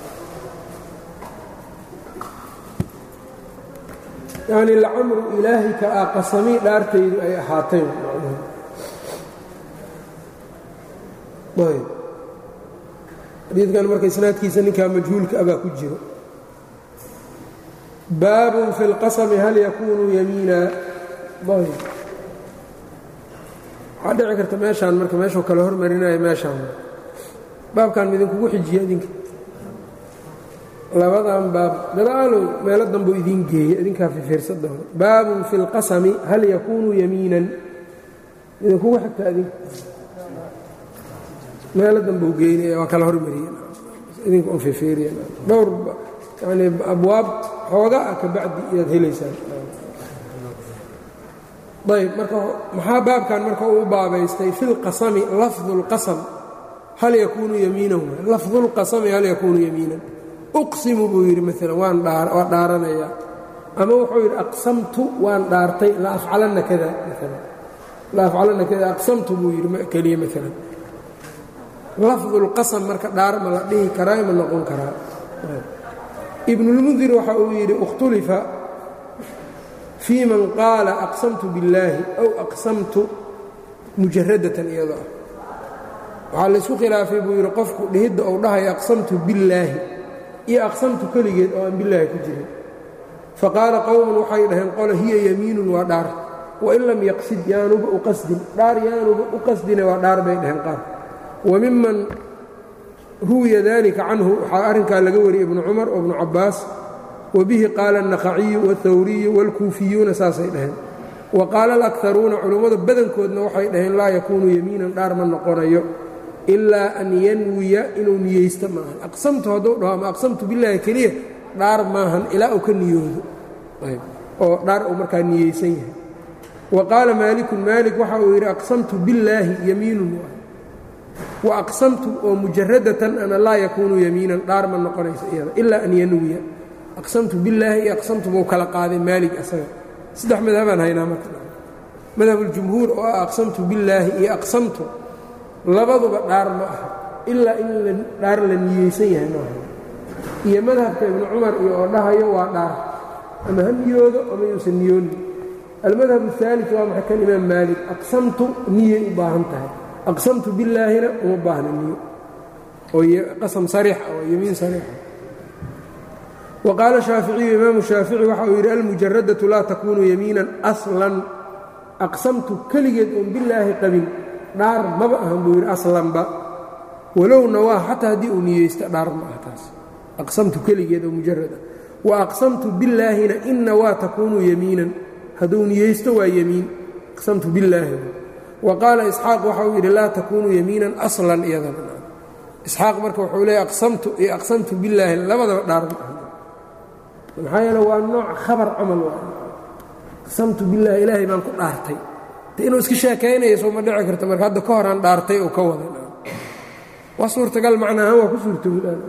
A: yacni lacamru ilaahika ah qasamii dhaartaydu ay ahaatay ayb xadiidkan marka isnaadkiisa ninkaa majhuulka abaa ku jiro baabun fi اlqasmi hal yakunu yamiina ayb waxaa dhici karta meeshaan marka meeshuu kale hormarinayo meeshaan baabkan midinkugu xijiya idinka labadan baab gadaalow meelo danbuu idiin geeya idinkaa fifiirsadooda baabun fi اlqasmi hal yakunu yamiinan idinkugu xigta idinka meelo danbuu geynaya waa kala hormariye idinka un fifiiriya dhowr yani abwaab xooga ah ka bacdi iyaad helaysaan ayb marka maxaa baabkan marka uu baabaystay fi اlqasmi lafdu اlqasm hal yakunu yamiinan lafdu اlqasmi hal yakunu yamiinan uqsimu buu yidhi maalan waan waa dhaaranayaa ama wuxuu yidhi aqsamtu waan dhaartay la afcalanna kada maalan la afcalanna kada aqsamtu buu yidhi keliya maalan lafdu اlqasm marka dhaar ma la dhihi karaa ma noqon karaa ibnulmundir waxa uu yidhi اkhtulifa fii man qaala aqsamtu billaahi aw aqsamtu mujaradatan iyadoo ah waxaa laysku khilaafay buu yidhi qofku dhihidda ou dhahaya aqsamtu billaahi iyo aqsamtu keligeed oo aan billaahi ku jirin faqaala qowmun waxay dhaheen qole hiya yamiinun waa dhaar wain lam yaqsid yaanuba u qasdin dhaar yaanuba u qasdine waa dhaar bay dhaheen qaar wa miman ruwiya dalika canhu waxaa arrinkaa laga wariyey ibnu cumar oo ibnu cabbaas wabihi qaala الnaqaciyu wاlhawriyu wاlkuufiyuuna saasay dhaheen wa qaala alakharuuna culummada badankoodna waxay dhaheen laa yakuunu yamiinan dhaar ma noqonayo ilaa an yanwiya inuu niyeysto maahan aqsamtu hadduu dhaho ama aqsamtu billaahi keliya dhaar maahan ilaa uu ka niyoodo oo dhaar uu markaa niyeysan yahay wa qaala maalikun maalik waxa uu yidhi aqsamtu billaahi yamiinun wa aqsamtu oo mujaradatan ana laa yakuunu yamiinan dhaar ma noqonayso iyada ilaa an yanwiya aqsamtu billaahi iyo aqsamtu buu kala qaaday maalig asaga saddex madhabaan haynaa marka madhabuljumhuur oo ah aqsamtu billaahi iyo aqsamtu labaduba dhaar ma aha ilaa in dhaar la niyeysan yahay maaha iyo madhabka ibnu cumar iyo oo dhahayo waa dhaar ama ha niyoodo ama yuusan niyoonin almadhab الثaalث waa maxay kan imaam maalik aqsamtu niyay u baahan tahay aqsamtu billaahina uma baahna niyo oo qasam sariix oo yamiin sariixa wa qaala shaaficiyu imaamu shaafici waxa uu yidhi almujaradatu laa takuunu yamiinan aslan aqsamtu keligeed oon billaahi qabin dhaar maba ahan buu yidhi aslanba walow nawaa xataa haddii uu niyeysta dhaar ma aha taas aqsamtu keligeed oo mujarad ah wa aqsamtu billaahina inna waa takuunu yamiinan hadduu niyeysto waa yamiin aqsamtu billaahi wa qaala isxaaq waxa uu yidhi laa takuunu yamiinan aslan iyadana isxaaq marka wuxuu leeyahy aqsamtu iyo aqsamtu billaahi labadaba dhaar ma aha maxaa yeele waa nooc khabar camal waa aqsamtu billaahi ilaahay baan ku dhaartay de inuu iska sheekaynaya soo ma dhici karta marka hadda ka horaan dhaartay oo ka wada waa suurtagal macnaahaan waa ku suurtowdaan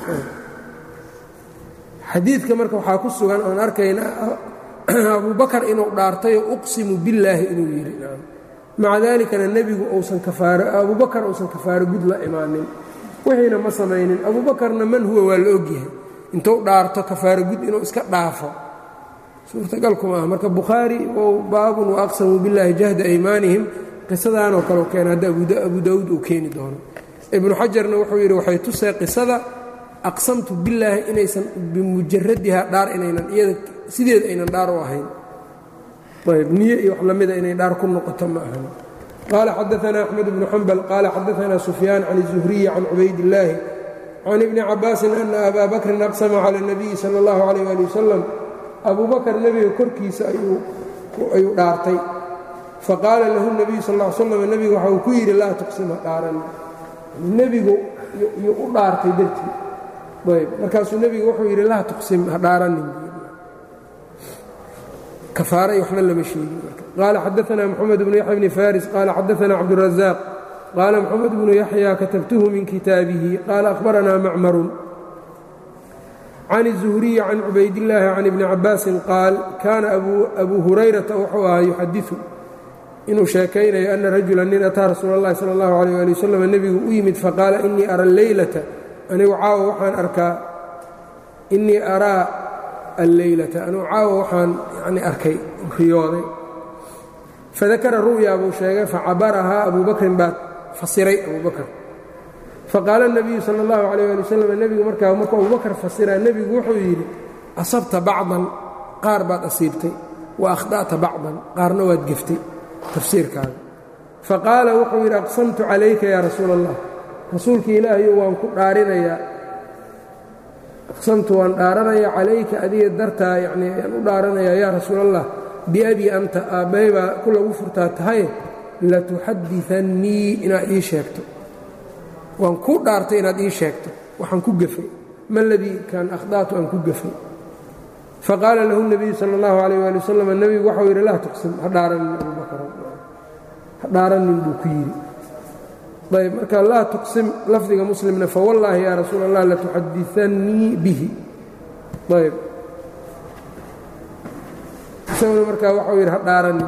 A: xadiidka marka waxaa ku sugan oon arkayna abubakar inuu dhaartayoo uqsimu billaahi inuu yidhi maca daalikana nebigu uusan kafaaro abubakar uusan kafaaro gud la imaanin wixiina ma samaynin abubakarna man huwa waa la ogyahay intuu dhaarto kafaaro gud inuu iska dhaafo suurtagalkuma ah marka bukhaari ou baabun wa aqsamuu billaahi jahda aymaanihim qisadaanoo kaleu keena hadda abu daawuud uu keeni doono ibnu xajarna wuxuu yidhi waxay tusay qisada aqsamtu billaahi inaysan bimujaradihaa dhaar inaynan iyada sideeda aynan dhaar u ahayn ayb niye iyo wax lamida inay dhaar ku noqoto ma ahan qaala xadaanaa axmed bnu xambal qaala xadaanaa sufyaan can الzuhriyi can cubaydillaahi can ibni cabaasin ana abaa bakrin aqsama cala اnabiyi sala اllahu calayh ali wasalam abuu bakar nebiga korkiisa ayuu dhaartay faqaala lahu nebiyu sal ll ly slam nebigu waxa uu ku yidhi laa tuqsima dhaaran nebigu yuu u dhaartay dartii ayb markaasuu nebigu wuxuu yidhi laa tuqsim ha dhaaranin kafaaray waxna lama sheegin qaala xadaanaa moxamed bnu yaxya bni faris qaala xadaanaa cabduلrazaaq qaala moxamed bnu yaxya katabtuhu min kitaabihi qaala ahbaranaa macmarun can الزuhriyi can cubaydillaahi can ibni cabaasin qaal kaana abu hurayrata wuxuu ahaa yuxadiثu inuu sheekaynayo ana rajula nin ataa rasuula اllahi salى اllahu عalيh ali wasalam nebigu u yimid faqaala inii ara alleylata anigu caawa waxaan arkaa inii araa alleylata anigu caawa waxaan yani arkay riyooday fadakara ru'ya buu sheegay facabarahaa abu bakrin baa fasiray abu bakr faqaala الnabiyu salى اllahu عalيh ali wasalam nebigu markaa markuu abubakr fasiraa nebigu wuxuu yidhi asabta bacdan qaar baad asiibtay wa akhda'ta bacdan qaarna waad geftay tafsiirkaaga faqaala wuxuu yidhi aqsamtu calayka yaa rasuula اllah rasuulka ilaahayo waan ku dhaarinayaa aqsamtu waan dhaaranayaa calayka adiga dartaa yacnii ayaan u dhaaranayaa yaa rasuula allah biabii anta aabbay baa ku lagu furtaa tahay latuxaddiثannii inaad ii sheegto waan ku dhaartay inaad ii sheegto waxaan ku gafay ma ladii kan akhda'tu aan ku gafay faqaala lahu الnabiyu salى اllahu عalيh ali wasalam nebigu waxau yidhi laa tuqsim ha dhaaranin abubakr ha dhaaranin buu ku yidhi ayb marka laa tuqsim lafdiga muslimna fawallaahi yaa rasuul allah latuxadiثannii bihi ayb isaguna markaa waxau yidhi ha dhaaranin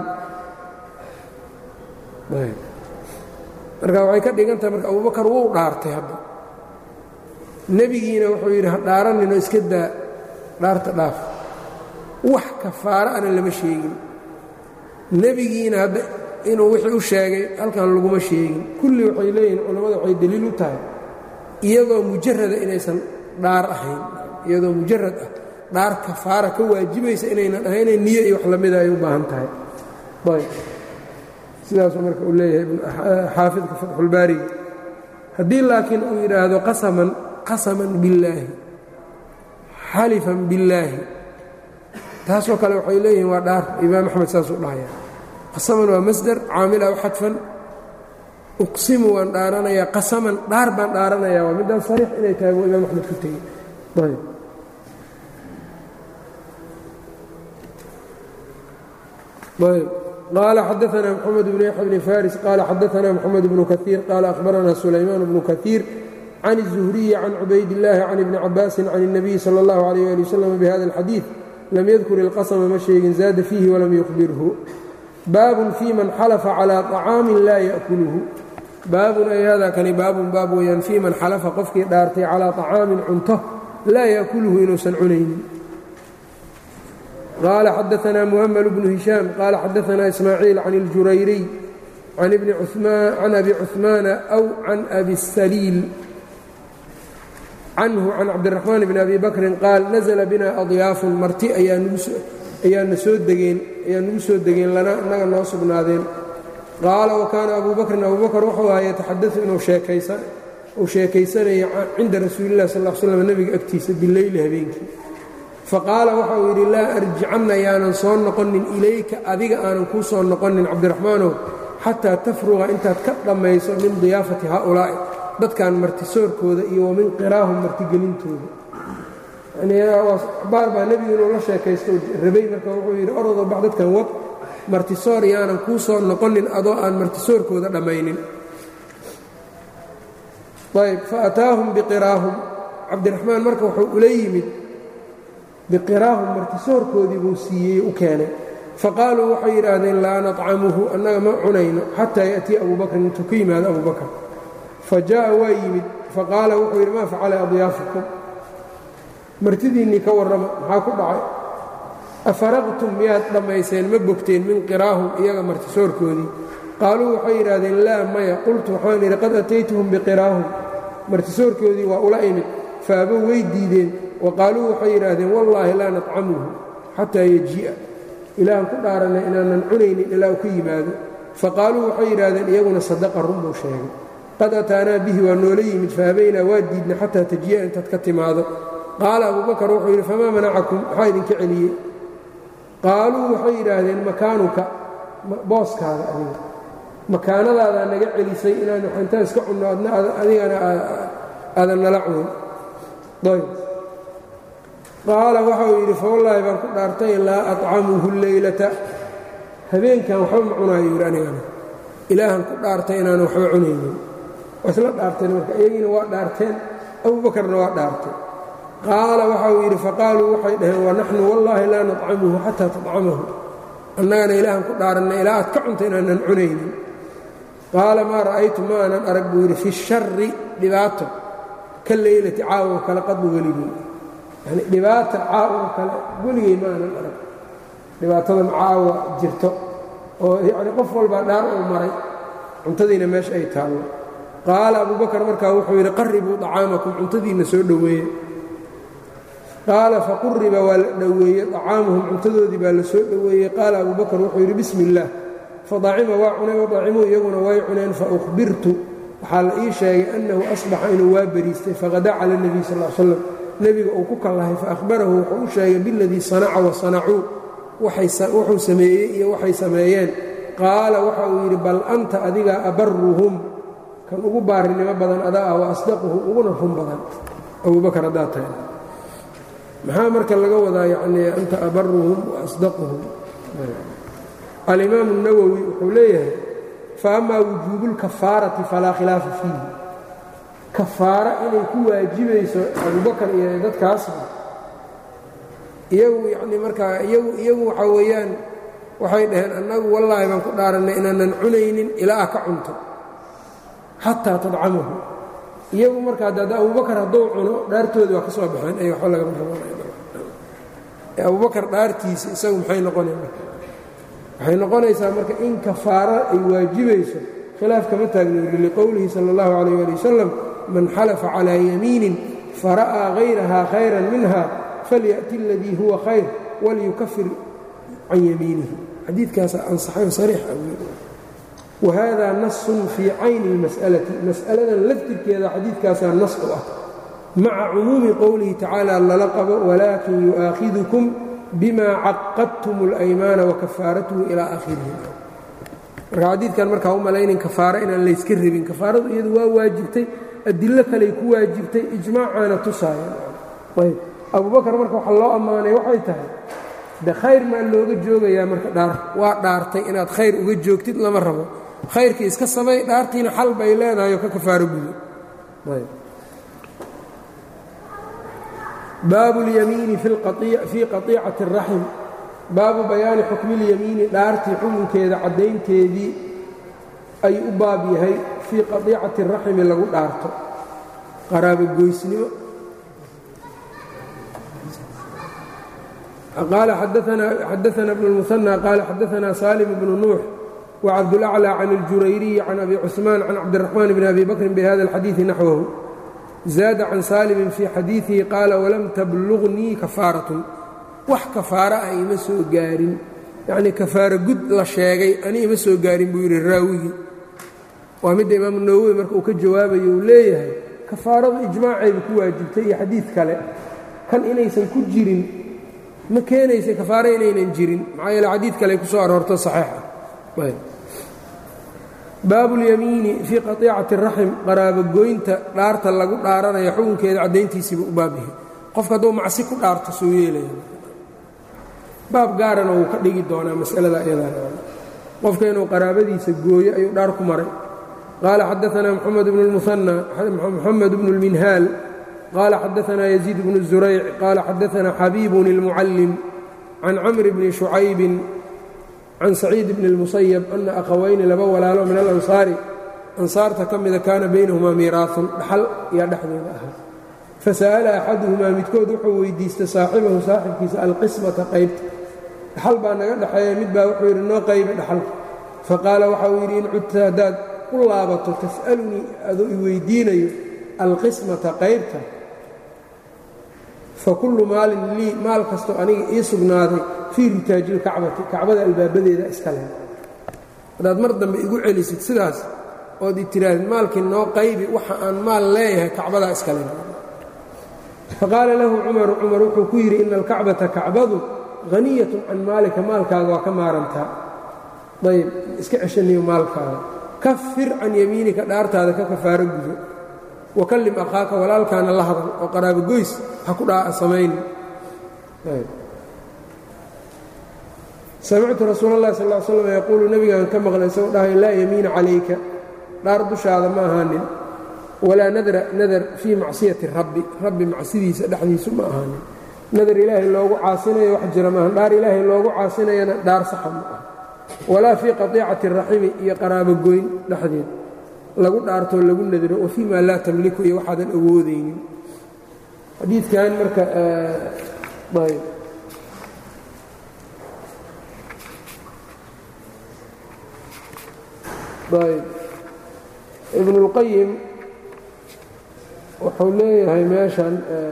A: ayb marka waxay ka dhigan tahay marka abubakar wuu dhaartay hadda nebigiina wuxuu yidhi ha dhaaraninoo iska daa dhaarta dhaaf wax kafaaro ana lama sheegin nebigiina hadda inuu wixii u sheegay halkan laguma sheegin kulli waxay leeyihiin culammada waxay deliil u tahay iyadoo mujarada inaysan dhaar ahayn iyadoo mujarad ah dhaar kafaara ka waajibaysa inaynan ahaynay niyo iyo wax lamida ay u baahan tahay ayb sidaasuu marka uu leeyahay xaafidka fatxulbaariga haddii laakiin uu yidhaahdo qasaman qasaman billaahi xalifan billaahi taasoo kale waxay leeyihiin waa dhaar imaam axmed saasuu dhahaya qasaman waa masdar caamil aw xadfan uqsimu waan dhaaranayaa qasaman dhaar baan dhaaranayaa waa midaan sariix inay tahay buu imaam axmed ku tegey ayb ayb qaala xadaثna mxamed bn yaxya bni faris qaala xadaثna mxamed bnu kaثiir qaala akhbarana sulaymaan bnu kaثiir can الزuhriyi can cubaydillaahi can ibni cabaasin can الnabiyi salى اllahu عalيh ali wasalam bihada اlxadiiث lam yadkur ilqasma ma sheegin zaada fiihi walam yukhbirhu baabun fii man xalafa calىa طacaamin laa yaأkuluhu baabun ay hada kani baabun baab weeyaan fii man xalafa qofkii dhaartay calىa طacaamin cunto laa yaأkuluhu inuusan cunaynin qaala xadaثna muhml bnu hishaam qaala xadaثna ismaaciil can اljurayriy can abi cuثmaana aw can abi الsaliil canhu can cabdiraxmaan bni abi bakrin qaal nazla bina adyaafun marti ayaana soo degeen ayaa nagu soo degeen lana innaga noo sugnaadeen qaala wa kaana abu bakrin abu bakr wuxuu ahaa yataxadau inuu uu sheekaysanaya cinda rasuuli اlah sal l slm nebiga agtiisa bileyli habeenkii faqaala waxa uu yidhi laa arjicanna yaanan soo noqonin ilayka adiga aanan kuu soo noqonin cabdiraxmaanow xataa tafruqa intaad ka dhammayso min diyaafati haaulaa'i dadkan martisoorkooda iyo wa min qiraahum martigelintooda baar baa nebigu inuu la sheekaysto rabay marka wuxuu yidhi orodoo bax dadkan wad martisoor yaanan kuu soo noqonin adoo aan martisoorkooda dhammaynin ayb fa ataahum biqiraahum cabdiraxmaan marka wuxuu ula yimid biqiraahum martisoorkoodii buu siiyey u keenay faqaaluu waxay yidhaahdeen laa naطcamuhu annaga ma cunayno xataa ya'tiya abu bakrin intuu ka yimaado abu bakr fa jaa'a waa yimid faqaala wuxuu yidhi maa facala adyaafukum martidiinnii ka warrama maxaa ku dhacay afaraqtum miyaad dhammayseen ma bogteen min qiraahum iyaga martisoorkoodii qaaluu waxay yidhaahdeen laa maya qultu waxaan idhi qad ataytuhum biqiraahum martisoorkoodii waa ula imid faabow way diideen wa qaaluu waxay yidhaahdeen wallaahi laa naطcamuhu xataa yajii'a ilaahan ku dhaaranay inaanan cunaynin ilaa uu ka yimaado faqaaluu waxay yidhaahdeen iyaguna sadaqa run buu sheegay qad ataanaa bihi waa noola yimid faabaynaa waa diidna xataa tajii'a intaad ka timaado qaala abuu bakar wuxuu yidhi famaa manacakum maxaa idinka celiyey qaaluu waxay yidhaahdeen makaanuka booskaada adiga makaanadaadaa naga celisay inaan waxintaa iska cunno adna adigana aadan nala cunin ayb qaala waxauu yidhi fawallaahi baan ku dhaartay laa aطcamuhu leylata habeenkan waxba ma cunaayo yidhi anigana ilaahan ku dhaartay inaan waxba cunaynin waa isla dhaarteen marka iyagiina waa dhaarteen abuubakarna waa dhaartay qaala waxa uu yidhi faqaaluu waxay dhaheen wanaxnu wallaahi laa nطcamuhu xataa tطcamahu annagana ilaahan ku dhaaranna ilaa aad ka cunta inaanan cunaynin qaala maa ra'aytu ma aanan arag buu yidhi fi shari dhibaato ka leylati caawo kale qadu weligey yani dhibaata caawo kale weligey ma aanan arag dhibaatadan caawa jirto oo yacni qof walbaa dhaar uu maray cuntadiina meesha ay taallo qaala abubakar markaa wuxuu yidhi qarribuu طacaamakum cuntadiinna soo dhoweeye qaala faquriba waa la dhoweeye طacaamuhum cuntadoodii baa la soo dhoweeyey qaala abubakar wuxuu yidhi bismi اllaah fadacima waa cunay wadacimuu iyaguna way cuneen faأkhbirtu waxaa la ii sheegay annahu asbaxa inuu waa beriistay faqadaa cala الnebiy sal ا slam nebiga uu ku kallahay faahbarahu wuxuu u sheegay biاladii sanaca wasanacuu wuxuu sameeyey iyo waxay sameeyeen qaala waxa uu yidhi bal anta adigaa abaruhum kan ugu baarinimo badan adaa ah wa asdaquhum uguna run badan abubakar haddaad tahay maxaa marka laga wadaa yacnii anta abaruhum wa asdaquhum alimaamu الnawowi wuxuu leeyahay faأmaa wujuubu اlkafaarati falaa khilaafa fiihi kafaara inay ku waajibayso abubakar iyo dadkaasba iyagu yacnii markaa iyagu iyagu waxaa weeyaan waxay dhaheen annagu wallaahi baan ku dhaarannay inaanan cunaynin ilaa ah ka cunto xataa tadcamahu iyagu markaa de abubakar hadduu cuno dhaartoodii waa ka soo baxeen ay waxba lagama raboonay abubakar dhaartiisa isagu maxay noqonay marka waxay noqonaysaa marka in kafaara ay waajibayso khilaaf kama taagno yidhi liqowlihi sala اllahu calayh ali wasalam man xalafa calaa yamiinin fara'aa hayrahaa khayran minha falyأti اladii huwa khayr walyukafir can yamiinihi xadiidkaasa ansaxay sariix wahada nasun fii cayni اlmas'alati mas'aladan laftirkeeda xadiidkaasaa nas u ah maca cumuumi qowlihi tacaala lala qabo walaakin yu'aakhidukum bima caqadtum اlaymaana wakafaaratuhu ilaa aakhirihi marka xadiidkan markaa u malaynin kafaaro inaan layska rabin kafaaradu iyadu waa waajibtay adilo kaley ku waajibtay ijmaacaana tusaaya ayb abubakar marka waxa loo ammaanay waxay tahay de khayr maa looga joogayaa marka dhaar waa dhaartay inaad khayr uga joogtid lama rabo khayrkii iska samay dhaartiina xal bay leedahay oo ka kafaaro gudo baabu اlyamiini fii qaطiicati الraxim baabu bayaani xukmi اlyamiini dhaartii xukunkeeda caddaynteedii ay u baab yahay fii qaطiicati الraximi lagu dhaarto qaraabogoysnimo قال xadaثna بن المثنى qال xadaثna sالم بن نوح وcبدالأعلى عن الجurayري عن أbي cثمان عن cبدالرحمن بن أbي بكر بhذا الxadيiث نaxوه زاad عن sالم في xadيiثihi qاala وlm تblغنيi كفاaraة wax kafaara ah ima soo gaarin yacnii kafaaro gud la sheegay ani ima soo gaarin buu yidhi raawigii waa midda imaamu nawowi marka uu ka jawaabayo uu leeyahay kafaaradu ijmaacayba ku waajibtay iyo xadiid kale kan inaysan ku jirin ma keenaysa kafaaro inaynan jirin maxaa yeele xadiid kale ay ku soo aroorto saxiixa baabu اlyamiini fii qaطiicati الraxim qaraabogoynta dhaarta lagu dhaaranayo xukunkeeda caddayntiisiiba u baab yahay qofka hadduu macsi ku dhaarto soo yeelaya baab gaarana wuu ka dhigi doonaa masalada iyadaana qofka inuu qaraabadiisa gooyo ayuu dhaar ku maray qaala xadaثna mxamed bn اlmuhanى moxamed bnu اlminhaal qaala xadaثna yaziid bnu zurayc qaala xadaثna xabiibun اlmucallim can camr bni shucaybin can saciid bni اlmusayab ana akhawayni laba walaalo min alansaari ansaarta ka mida kaana baynahumaa miiraaثun dhaxal ayaa dhexdooda ahaa fasa'ala axaduhumaa midkood wuxuu weydiistay saaxibahu saaxibkiisa alqismata qaybta dhaxal baa naga dhexeeya mid baa wuxuu yidhi noo qayba dhaxalka faqaala waxa uu yidhi in cudta haddaad u laabato tas'alunii adoo i weydiinayo alqismata qaybta fa kullu maalin lii maal kastoo aniga ii sugnaaday fii ritaajiilkacbati kacbada albaabadeeda iska leh haddaad mar dambe igu celisid sidaas ood i tidhaahdid maalkii noo qaybi waxa aan maal leeyahay kacbadaa iska leh faqaala lahu cumaru cumar wuxuu ku yidhi ina alkacbata kacbadu haniyatun can maalika maalkaaga waa ka maarantaa ayb iska ceshaniyo maalkaaga kafir can yamiinika dhaartaada ka kafaaro gudo wakallim akhaaka walaalkaana la hadal oo qaraabogoys ha ku dhaa samayni samictu rasuul اllahi sal ا slam yaquulu nebigaan ka maqlay isagoo dhahay laa yamiina calayka dhaar dushaada ma ahaanin walaa nadra nadar fii macsiyati rabbi rabbi macsidiisa dhexdiisu ma ahaanin nadar ilaahay loogu caasinayo wax jira maahan dhaar ilaahay loogu caasinayana dhaar saxa ma ah walaa fii qatiicati raximi iyo qaraabogoyn dhexdeed lagu dhaartoo lagu nadro wa fii maa laa tamliku iyo waxaadan awoodaynin xadiidkan marka ayb ayb ibnulqayim wuxuu leeyahay meeshan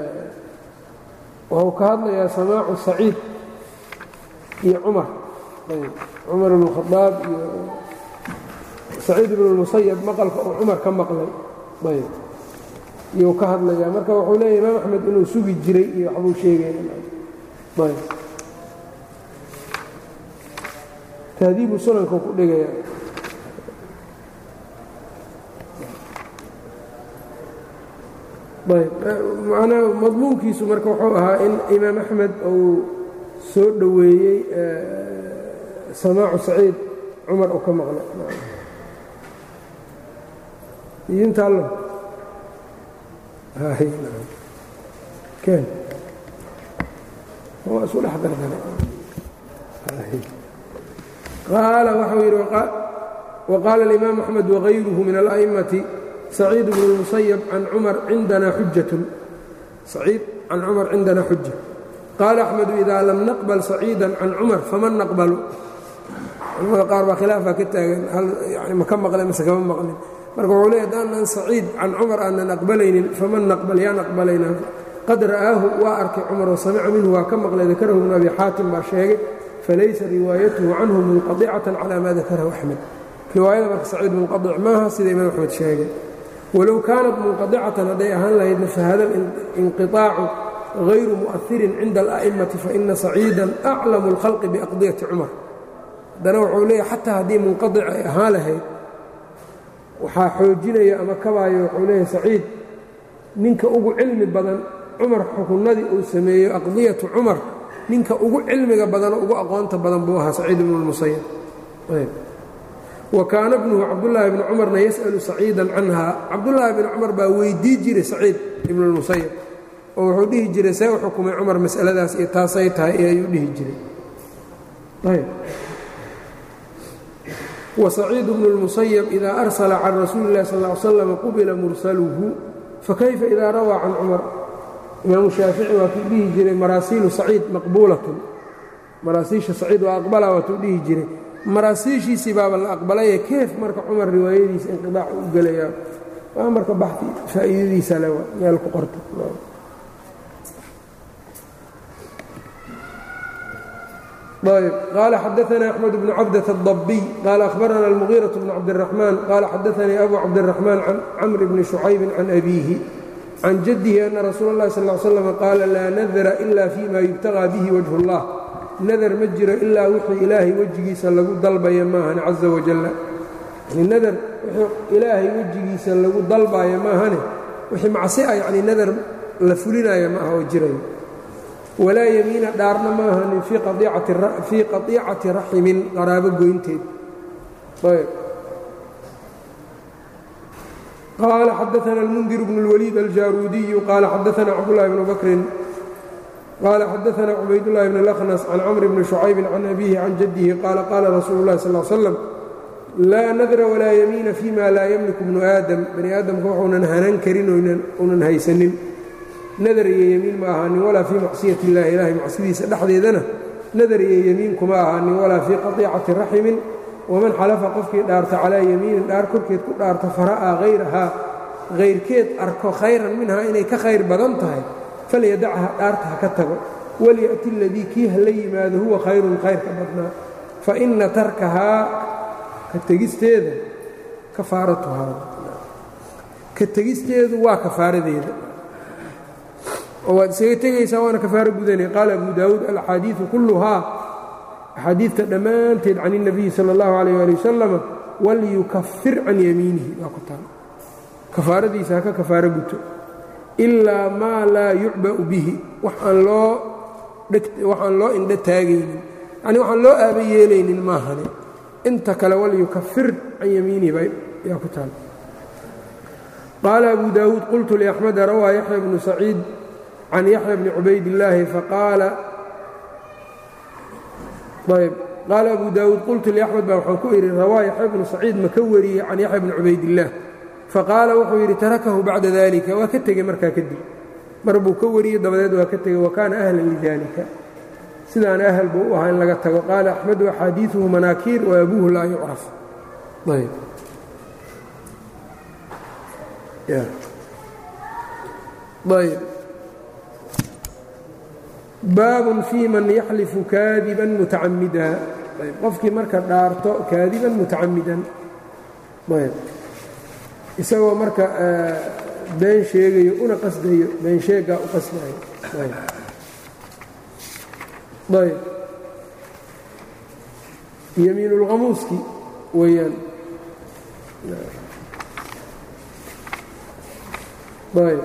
A: wuxuu ka hadlayaa samaacu saciid iyo cumar cumar ibn khadaab iyo saciid ibn اlmusayab maqalka uu cumar ka maqlay ayb iyuu ka hadlayaa marka wuxuu leeyahay imaam axmed inuu sugi jiray iyo waxbuu sheegaya ayb tahdiibu sunanka ku dhigaya ayb macnaa madmuunkiisu marka wuxuu ahaa in imaam axmed uu soo dhoweeyey samaacu saciid cumar uu ka maqla idintaallo ken waa isu dhex dardara qaala waxau yidhi waqaala alimaam axmed wagayruhu min ala'imati سعيid بن المسyب عن cمر عindna xujة سعيid can cمر cindana xuجة qاala أحمد إida lam نqبل سacيidا can cمر faman نqبل culamada qaar baa khilaafaa ka taagan ma ka maqlen mase kama maqlin marka wuxuu leey hadaanan سacيid can cمر aanan aqbalaynin faman نqبل yaan aqbalaynaa qad ra'aahu waa arkay cمر وasamica minhu waa ka maqlay dakarahu بن أbi xaatim baa sheegay falaysa riwaayaتhu canhu munqaطcaة calى ma dakarahu أحmed riwaayada marka سacيid munqaطc maaha sida imaam أحmed sheegay walow kaanat munqaطicatan hadday ahaan lahaydna fahada inqiطaacu غayru muؤahirin cinda الأئmati faإna saciida أclamu الkhalqi biaqضiyati cumar haddana wuxuu leeyahy xataa haddii munqaطic ay ahaan lahayd waxaa xoojinaya ama kabaayo wuxuu leeyahy saciid ninka ugu cilmi badan cumar xukunnadii uu sameeyo aqdiyatu cumar ninka ugu cilmiga badanoo ugu aqoonta badan buu ahaa saciid ibnu اlmusayab wa kaana bnuhu cabdullaahi bni cumarna yas'alu saciidan canha cabdullaahi bni cumar baa weydii jiray saciid ibnu اlmusayab oo wuxuu dhihi jiray see u xukumay cumar mas'aladaas iyo taasay tahay ee ayuu dhihi jiray wa saciid bnu اlmusayab idaa arsala can rasuuli اllahi sal ll ly slam qubila mursaluhu fakayfa idaa rawaa can cumar imaamu shaafici waa kuu dhihi jiray maraasiilu saciid maqbuulatun maraasiisha saciid waa aqbala waatuu dhihi jiray maraasiishiisii baaba la aqbalaye keef marka cumar riwaayadiisa inqidaac u gelayaa waa marka baxi faa'iidadiisa le meel ku qorta ayb qaala xadaثna أxmed bnu cabdة الضabiy qaala أhbarana الmuغيiraة bn cabdالرaحmaan qaala xadaثanii abu cabdالرaحmaan can camr bni شhucaybi can abiihi can jadihi ana rasuula اllahi sal ly slam qaala laa nadra ila fima yubtagىa bihi wajه اllah nadar ma jiro ilaa wixii ilaahay wejigiisa lagu dalbaya maahane caza wajalla yani nadar wixii ilaahay wejigiisa lagu dalbaayo maahane wixii macsi ah yacni nadar la fulinaayo ma aha oo jirayo walaa yemiina dhaarna ma ahanin fii qatiicati raximin qaraabo goynteed ayb qaala xadaثna اlmundir bnu اlwaliid aljaruudiyu qaala xadaثna cabdالlahi bnu bakrin qaala xadaثna cubaydالlahi bn اlأkhnas can camr bni شhucaybi can abihi can jadihi qaala qaala rasuulu اllahi sal ly slam laa nadra walaa yemiina fima laa ymliku bnu aadam bani aadamka waxuunan hanan karin ounan haysanin nadar iyo yemiin ma ahaanin walaa fii macsiyat اllahi ilaahay macsidiisa dhexdeedana nadar iyo yemiin kuma ahaanin walaa fii qaطiicati raximin waman xalafa qofkii dhaarta calaa yemiinin dhaar korkeed ku dhaarta fara'aa hayrahaa hayrkeed arko khayran minhaa inay ka khayr badan tahay falyadachaa dhaarta ha ka tago walya'ti اladii kii ha la yimaado huwa khayrun khayr ka badnaa faina tarkahaa ka tegisteeda kafaaratuhaa ka tegisteedu waa kafaaradeeda oo waad isaga tegaysaa waana kafaaro gudanay qaala abu daawuud alaxaadiiu kulluhaa axaadiidta dhammaanteed can الnabiyi salى اllahu alayh ali wasalam walyukafir can yamiinihi waa ku taal kafaaradiisa ha ka kafaaro guto ilaa maa laa yucba'u bihi waxaan loo waxaan loo indho taagaynin yani waxaan loo aaba yeelaynin maahane inta kale walyukafir can yamiinihi yaa ku taal qaala abu daawuud qultu liaxmeda rawaa yaxya bnu saciid can yaxya bni cubaydillaahi faqaala ayb qaala abu daawuud qultu liaxmed baa waxaan ku idhi rawaa yaxya bnu saciid ma ka wariyey can yaxya bni cubaydillaah faqaala wuxuu yidhi tarakahu bacda dalika waa ka tegey markaa kadib mar buu ka wariyey dabadeed waa ka tegey wa kaana ahlan lidalika sidaana ahal buu u ahaa in laga tago qaala axmedu axaadiiثuhu manaakiir wa abuuhu laa yucraf ayb ayb baabun fii man yaxlifu kaadiban mutacamida ayb qofkii marka dhaarto kaadiban mutacamidan ayb isagoo marka been sheegayo una qasdayo been sheegaa u qasdayo ayb ayb yamiinulkhamuuski weeyaan ayb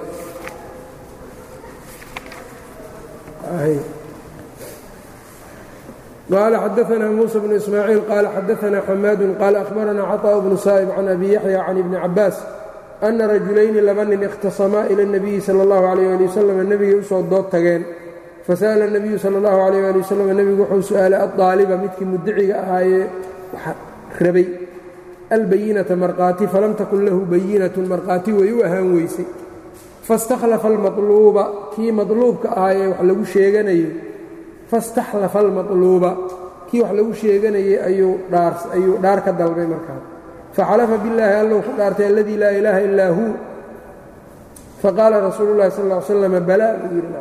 A: قال xدثنا موسى بن إسماعيل قال xدثنا حماad قال أخبرنا cطاء بن صائب عن أبي يحيى عن ابن عباس أنa رaجulayni laba nin اkhtaصamaa إلى النبiي slى الlaه عليه لي وsلم nebigay usoo dood tageen fasأل النبiyu slى الlaه عليه لي وsلم nebigu wuxuu su'aalay aلطاaلبa midkii mudiciga ahaayee rabay albayinaةa markhaati falam takun lahu bayinaة markhaati way u ahaan weysay faاstakhlafa almaطluuba kii maطluubka ahaayee wax lagu sheeganayo faاstaxlafa almaطluuba kii wax lagu sheeganayay ayuu ayuu dhaar ka dalbay markaa faxalafa billaahi allou ku dhaartay aladii laa ilaaha ilaa hu faqaala rasuulu اllahi sal ا ly slam balaa buu yidhi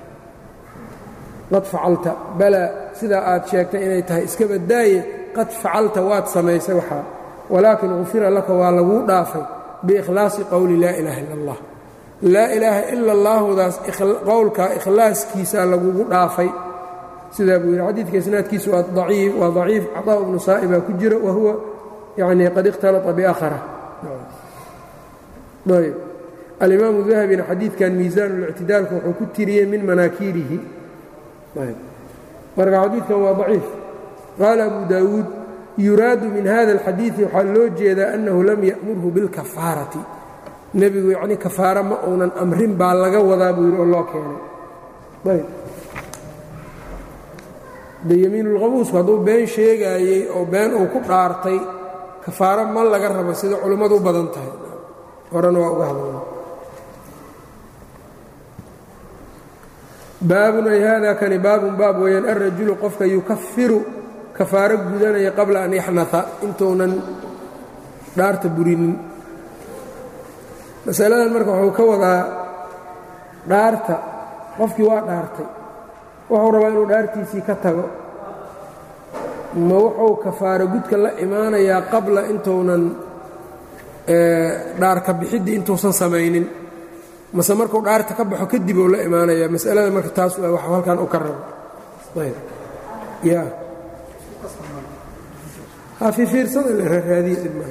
A: qad facalta balaa sidaa aad sheegtay inay tahay iska badaaye qad facalta waad samaysay waxaa walaakin gufira laka waa laguu dhaafay biikhlaasi qowli laa ilaaha ila اllah laa ilaaha ila اllaahudaas qowlkaa ikhlaaskiisaa lagugu dhaafay sidaa buu yidhi xadiidka isnaadkiisu waa daciif waa daciif caطaa bnu saa'ibaa ku jira wa huwa yacni qad ikhtalata biakhara ayb alimaamu dahabina xadiidkan miisaan اlictidaalka wuxuu ku tiriyey min manaakiirihi ayb marka xadiidkan waa daciif qaala abu daawuud yuraadu min hada اlxadiiثi waxaa loo jeedaa annahu lam ya'murhu biاlkafaarati nebigu yacni kafaara ma uunan amrin baa laga wadaa buu yidhi oo loo keenay ayb de yamiinulkhamuusku hadduu been sheegaayey oo been uu ku dhaartay kafaaro ma laga rabo sida culimmadu u badan tahay horena waa uga hadlay baabun ay haadaa kani baabun baab weeyaan alrajulu qofka yukafiru kafaaro gudanaya qabla an yaxnaa intuunan dhaarta burinin masaladan marka wuxuu ka wadaa dhaarta qofkii waa dhaartay wuxuu rabaa inuu dhaartiisii ka tago ma wuxuu kafaaro gudka la imaanayaa qabla intuunan dhaarka bixiddii intuusan samaynin mase markuu dhaarta ka baxo kadib uu la imaanayaa masalada marka taas waa wax halkan u ka rabo ayb ya ha fiirsada la raadiye dhibmale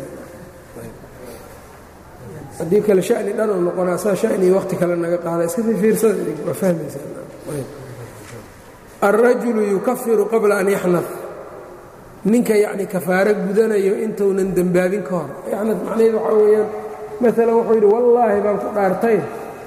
A: haddii kale shani dhan oo noqonaa saa shanii waqti kale naga qaada iska fiirsada waa fahmaysaa alrajulu yukafiru qabla an yaxnad ninka yacni kafaaro gudanayo intuunan dembaabin ka hor yaxnad macnaheedu waxaa weeyaan maalan wuxuu yidhi wallaahi baan ku dhaartay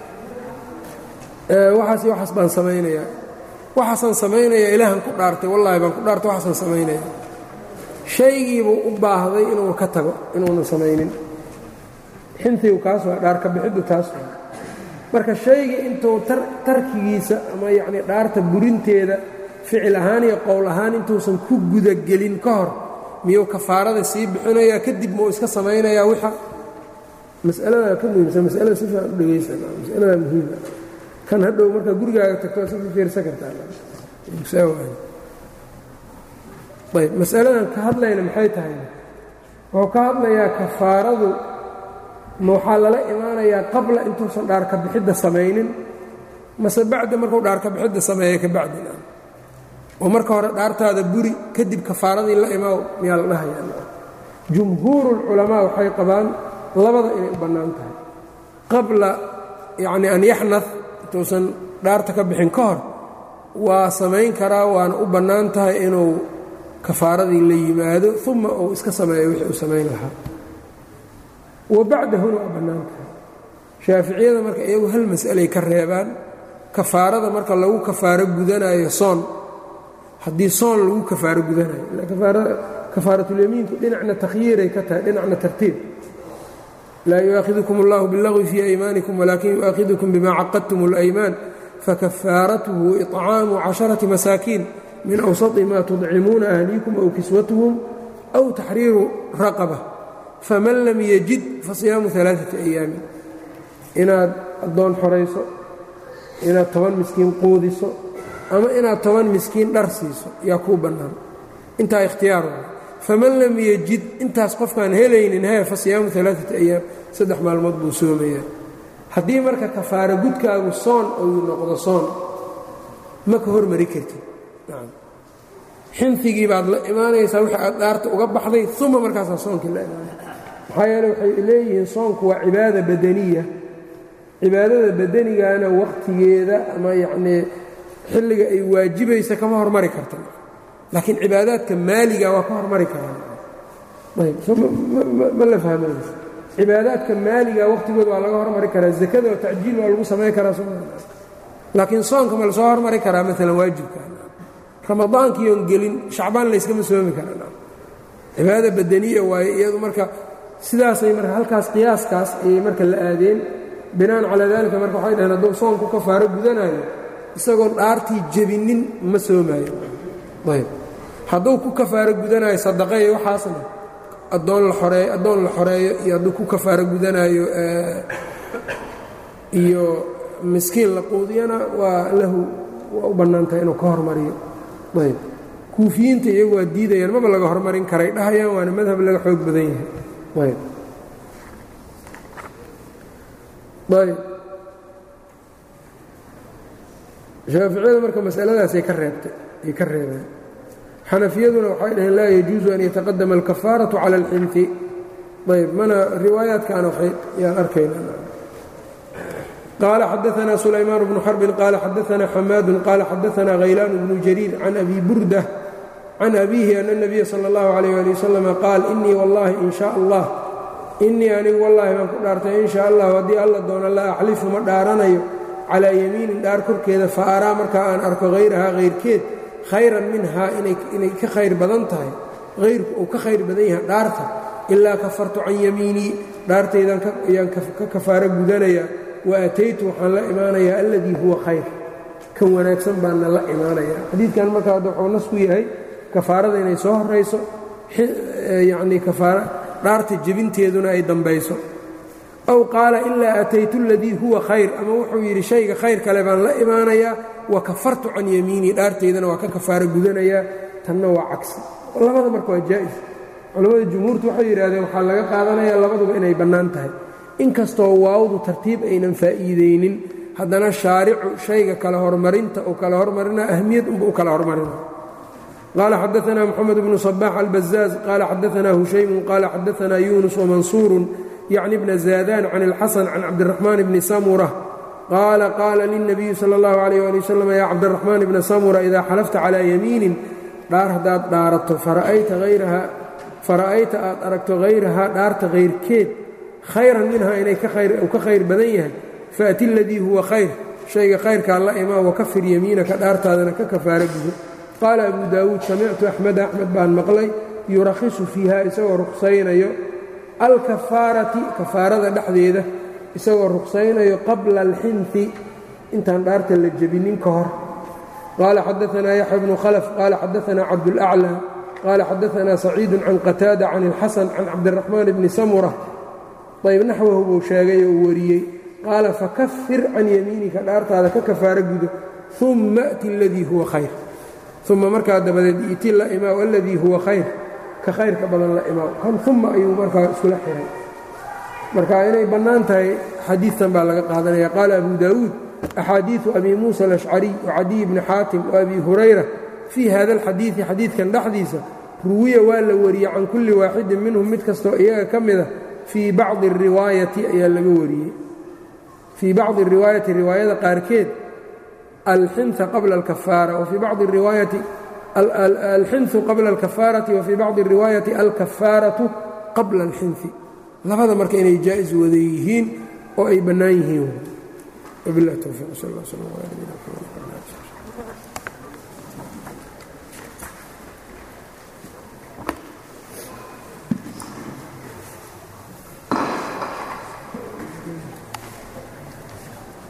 A: waxaas iyo waxaas baan samaynayaa waxaasaan samaynayaa ilaahan ku dhaartay wallaahi baan ku dhaartay waxaasaan samaynayaa shaygiibuu u baahday inuu ka tago inuunan samaynin xintigu kaas waa dhaarka bixiddu taas waa marka shaygii intuu tarkigiisa ama yacnii dhaarta burinteeda ficil ahaan iyo qowl ahaan intuusan ku gudagelin ka hor miyuu kafaarada sii bixinayaa kadib muu iska samaynayaa wixa mas'aladaa ka muhiimsan masalada si fiican u dhegaysan masaladaa muhiima kan hadhow markaa gurigaaga tagto waa si fiirsan kartaa ayb masaladan ka hadlayna maxay tahay wuxuu ka hadlayaa kafaaradu ma waxaa lala imaanayaa qabla intuusan dhaarka bixidda samaynin mase bacda markuu dhaarka bixidda sameeya ka bacdina oo marka hore dhaartaada buri kadib kafaaradii la imaaw miyaa la dhahayaa jumhuurulculamaa waxay qabaan labada inay u bannaan tahay qabla yacni an yaxnad intuusan dhaarta ka bixin ka hor waa samayn karaa waana u bannaan tahay inuu kafaaradii la yimaado uma uu iska sameeyo wixii uu samayn lahaa wa bacdahuna waa bannaan tahay shaaficiyada marka iyagu hal mas'alay ka reebaan kafaarada marka lagu kafaaro gudanayo soon haddii soon lagu kafaaro gudanayo kafaaratulyamiinku dhinacna takhyiiray ka tahay dhinacna tartiib laa yu'aakidukum اllahu biاllagwi fii aymaanikum walakin yu'aakidukum bima caqadtum اlaymaan fakafaaratuhu iطcaamu caشharaةi masaakiin min awsaطi ma tudcimuuna ahliikum aw kiswatuhum aw taxriiru raqaba faman lam yajid fasiyaamu ثalaaثaةi أyaamin inaad addoon xorayso inaad toban miskiin quudiso ama inaad toban miskiin dhar siiso yaa kuu bannaan intaa ikhtiyaar waay faman lam yajid intaas qofkaan helaynin he fa siyaamu alaaثati ayaam saddex maalmood buu soomayaa haddii marka kafaaro gudkaagu soon uu noqdo soon ma ka hormari kartid xinfigii baad la imaanaysaa wixii aad dhaarta uga baxday uma markaasaa soonkii la imaanay maxaa yeele waxay leeyihiin soonku waa cibaada badaniya cibaadada badanigaana wakhtigeeda ama yacnii xilliga ay waajibaysa kama hormari karta laakiin cibaadaadka maaliga waa ka hormari karaan ayb ma la fahmaysa cibaadaadka maaliga wakhtigooda waa laga hormari karaa zakada oo tacjiil waa lagu samayn karaa laakiin soonka ma lasoo hormari karaa maalan waajibka ramadaankiiyoon gelin shacbaan layskama soomi karaa cibaada badaniya waaye iyadu marka sidaasay marka halkaas qiyaaskaas ayay marka la aadeen binaan calaa daalika marka waxay dhaheen hadduu soonku kafaaro gudanayo isagoon dhaartii jebinin ma soomaayo ayb hadduu ku kafaaro gudanayo sadaqeeyo waxaasna addoon la xoreeyo addoon la xoreeyo iyo hadduu ku kafaaro gudanayo iyo miskiin la quudiyana waa lahu waa u bannaantahay inuu ka hormariyo ayb kuufiyiinta iyagu waa diidayaan maba laga hormarin karay dhahayaan waana madhab laga xoog badan yahay ayb ayb shaaficiyada marka masaladaasay ka reebtay ay ka reebeen xanafiyaduna waxay dhaheen laa yajuusu an yataqadama alkafaaraةu cala alxinfi ayb mana riwaayaadkaana waxay yaan arkayna qaala xadaثna sulaymaan bnu xarbin qaala xadaثna xamaadu qaala xadaثna haylaan bnu jariir can abi burda can abiihi ana الnabiya salى اllahu عalيyه ali wasalam qaal inii wallahi in sha allah inii anigu wallaahi baan ku dhaartay in sha allah haddii alla doono la axlifu ma dhaaranayo calaa yamiinin dhaar korkeeda fa araa markaa aan arko hayrahaa hayrkeed khayran minhaa inay ka khayr badan tahay hayrku uu ka khayr badan yahay dhaarta ilaa kafartu can yamiinii dhaartaydan ayaan ka kafaaro gudanayaa wa ataytu waxaan la imaanayaa alladii huwa khayr kan wanaagsan baanna la imaanayaa xadiidkan markaa hadda wuxuu nas ku yahay kafaarada inay soo horayso yacnii kafaara dhaarta jebinteeduna ay dambayso aw qaala ilaa ataytu aladii huwa khayr ama wuxuu yidhi shayga khayr kale baan la imaanayaa wa kafartu can yamiinii dhaartaydana waa ka kafaaro gudanayaa tanna waa cagsi labada marka waa jaa'is culammada jumhuurtu waxay yidhahdeen waxaa laga qaadanayaa labaduba inay bannaan tahay inkastoo waawdu tartiib aynan faa'iidaynin haddana shaaricu shayga kala hormarinta uu kala hormarina ahmiyad unba u kala hormarina qaala xadaثna mxamed bnu صbax albazaaz qaala xadaثna hushaymu qaala xadaثna yunus wamansuuru yacni bna zaadan can اlxasan can cabdiraxmaan bni samura qaala qaala lilnabiyi salى اllahu عalيh ali wasalam ya cabdiraxmaan bna samura idaa xalafta calىa yamiinin dhaar haddaad dhaarato fara'ayta aad aragto hayrahaa dhaarta hayrkeed khayran minhaa inay uu ka khayr badan yahay faأti اladii huwa khayr shayga khayrkaa la imaa wakafir yamiinaka dhaartaadana ka kafaaro gudo qaala abu daawuud samictu axmeda axmed baan maqlay yurakhisu fiiha isagoo ruqsaynayo alkafaarati kafaarada dhexdeeda isagoo ruqsaynayo qabla alxinfi intaan dhaarta la jebinin ka hor qaala xadaثna yaxya bnu khalf qaala xadaثna cabdulأclى qaala xadaثna saciidu can qataada can اlxasan can cabdiraxmaan bni samura ayb naxwahu buu sheegay oo uu wariyey qaala fakafir can yamiinika dhaartaada ka kafaaro gudo uma أti اladii huwa khayr uma markaa dabadeed iti la imaaw aladii huwa khayr ka khayrka badan la imaaw kan uma ayuu markaa iskula xihay marka inay bannaan tahay xadiidtan baa laga qaadanaya qaala abu daawuud axaadiiثu abi muusa alashcariy wacadiy bni xaatim waabi hurayra fii hada alxadiidi xadiidkan dhexdiisa ruwiya waa la wariyey can kulli waaxidin minhum mid kastoo iyaga ka mida fii bacdi riwaayati ayaa laga wariyey fii bacdi riwaayati riwaayada qaarkeed alxinثa qabla اlkafaara wfii bacdi riwaayati alxinثu qabla اlkafaarati wafii bacdi الriwaayati alkafaaraةu qabla اlxinثi labada marka inay jaa'is wada yihiin oo ay bannaan yihiin wabilah towfiiq sal اl sl l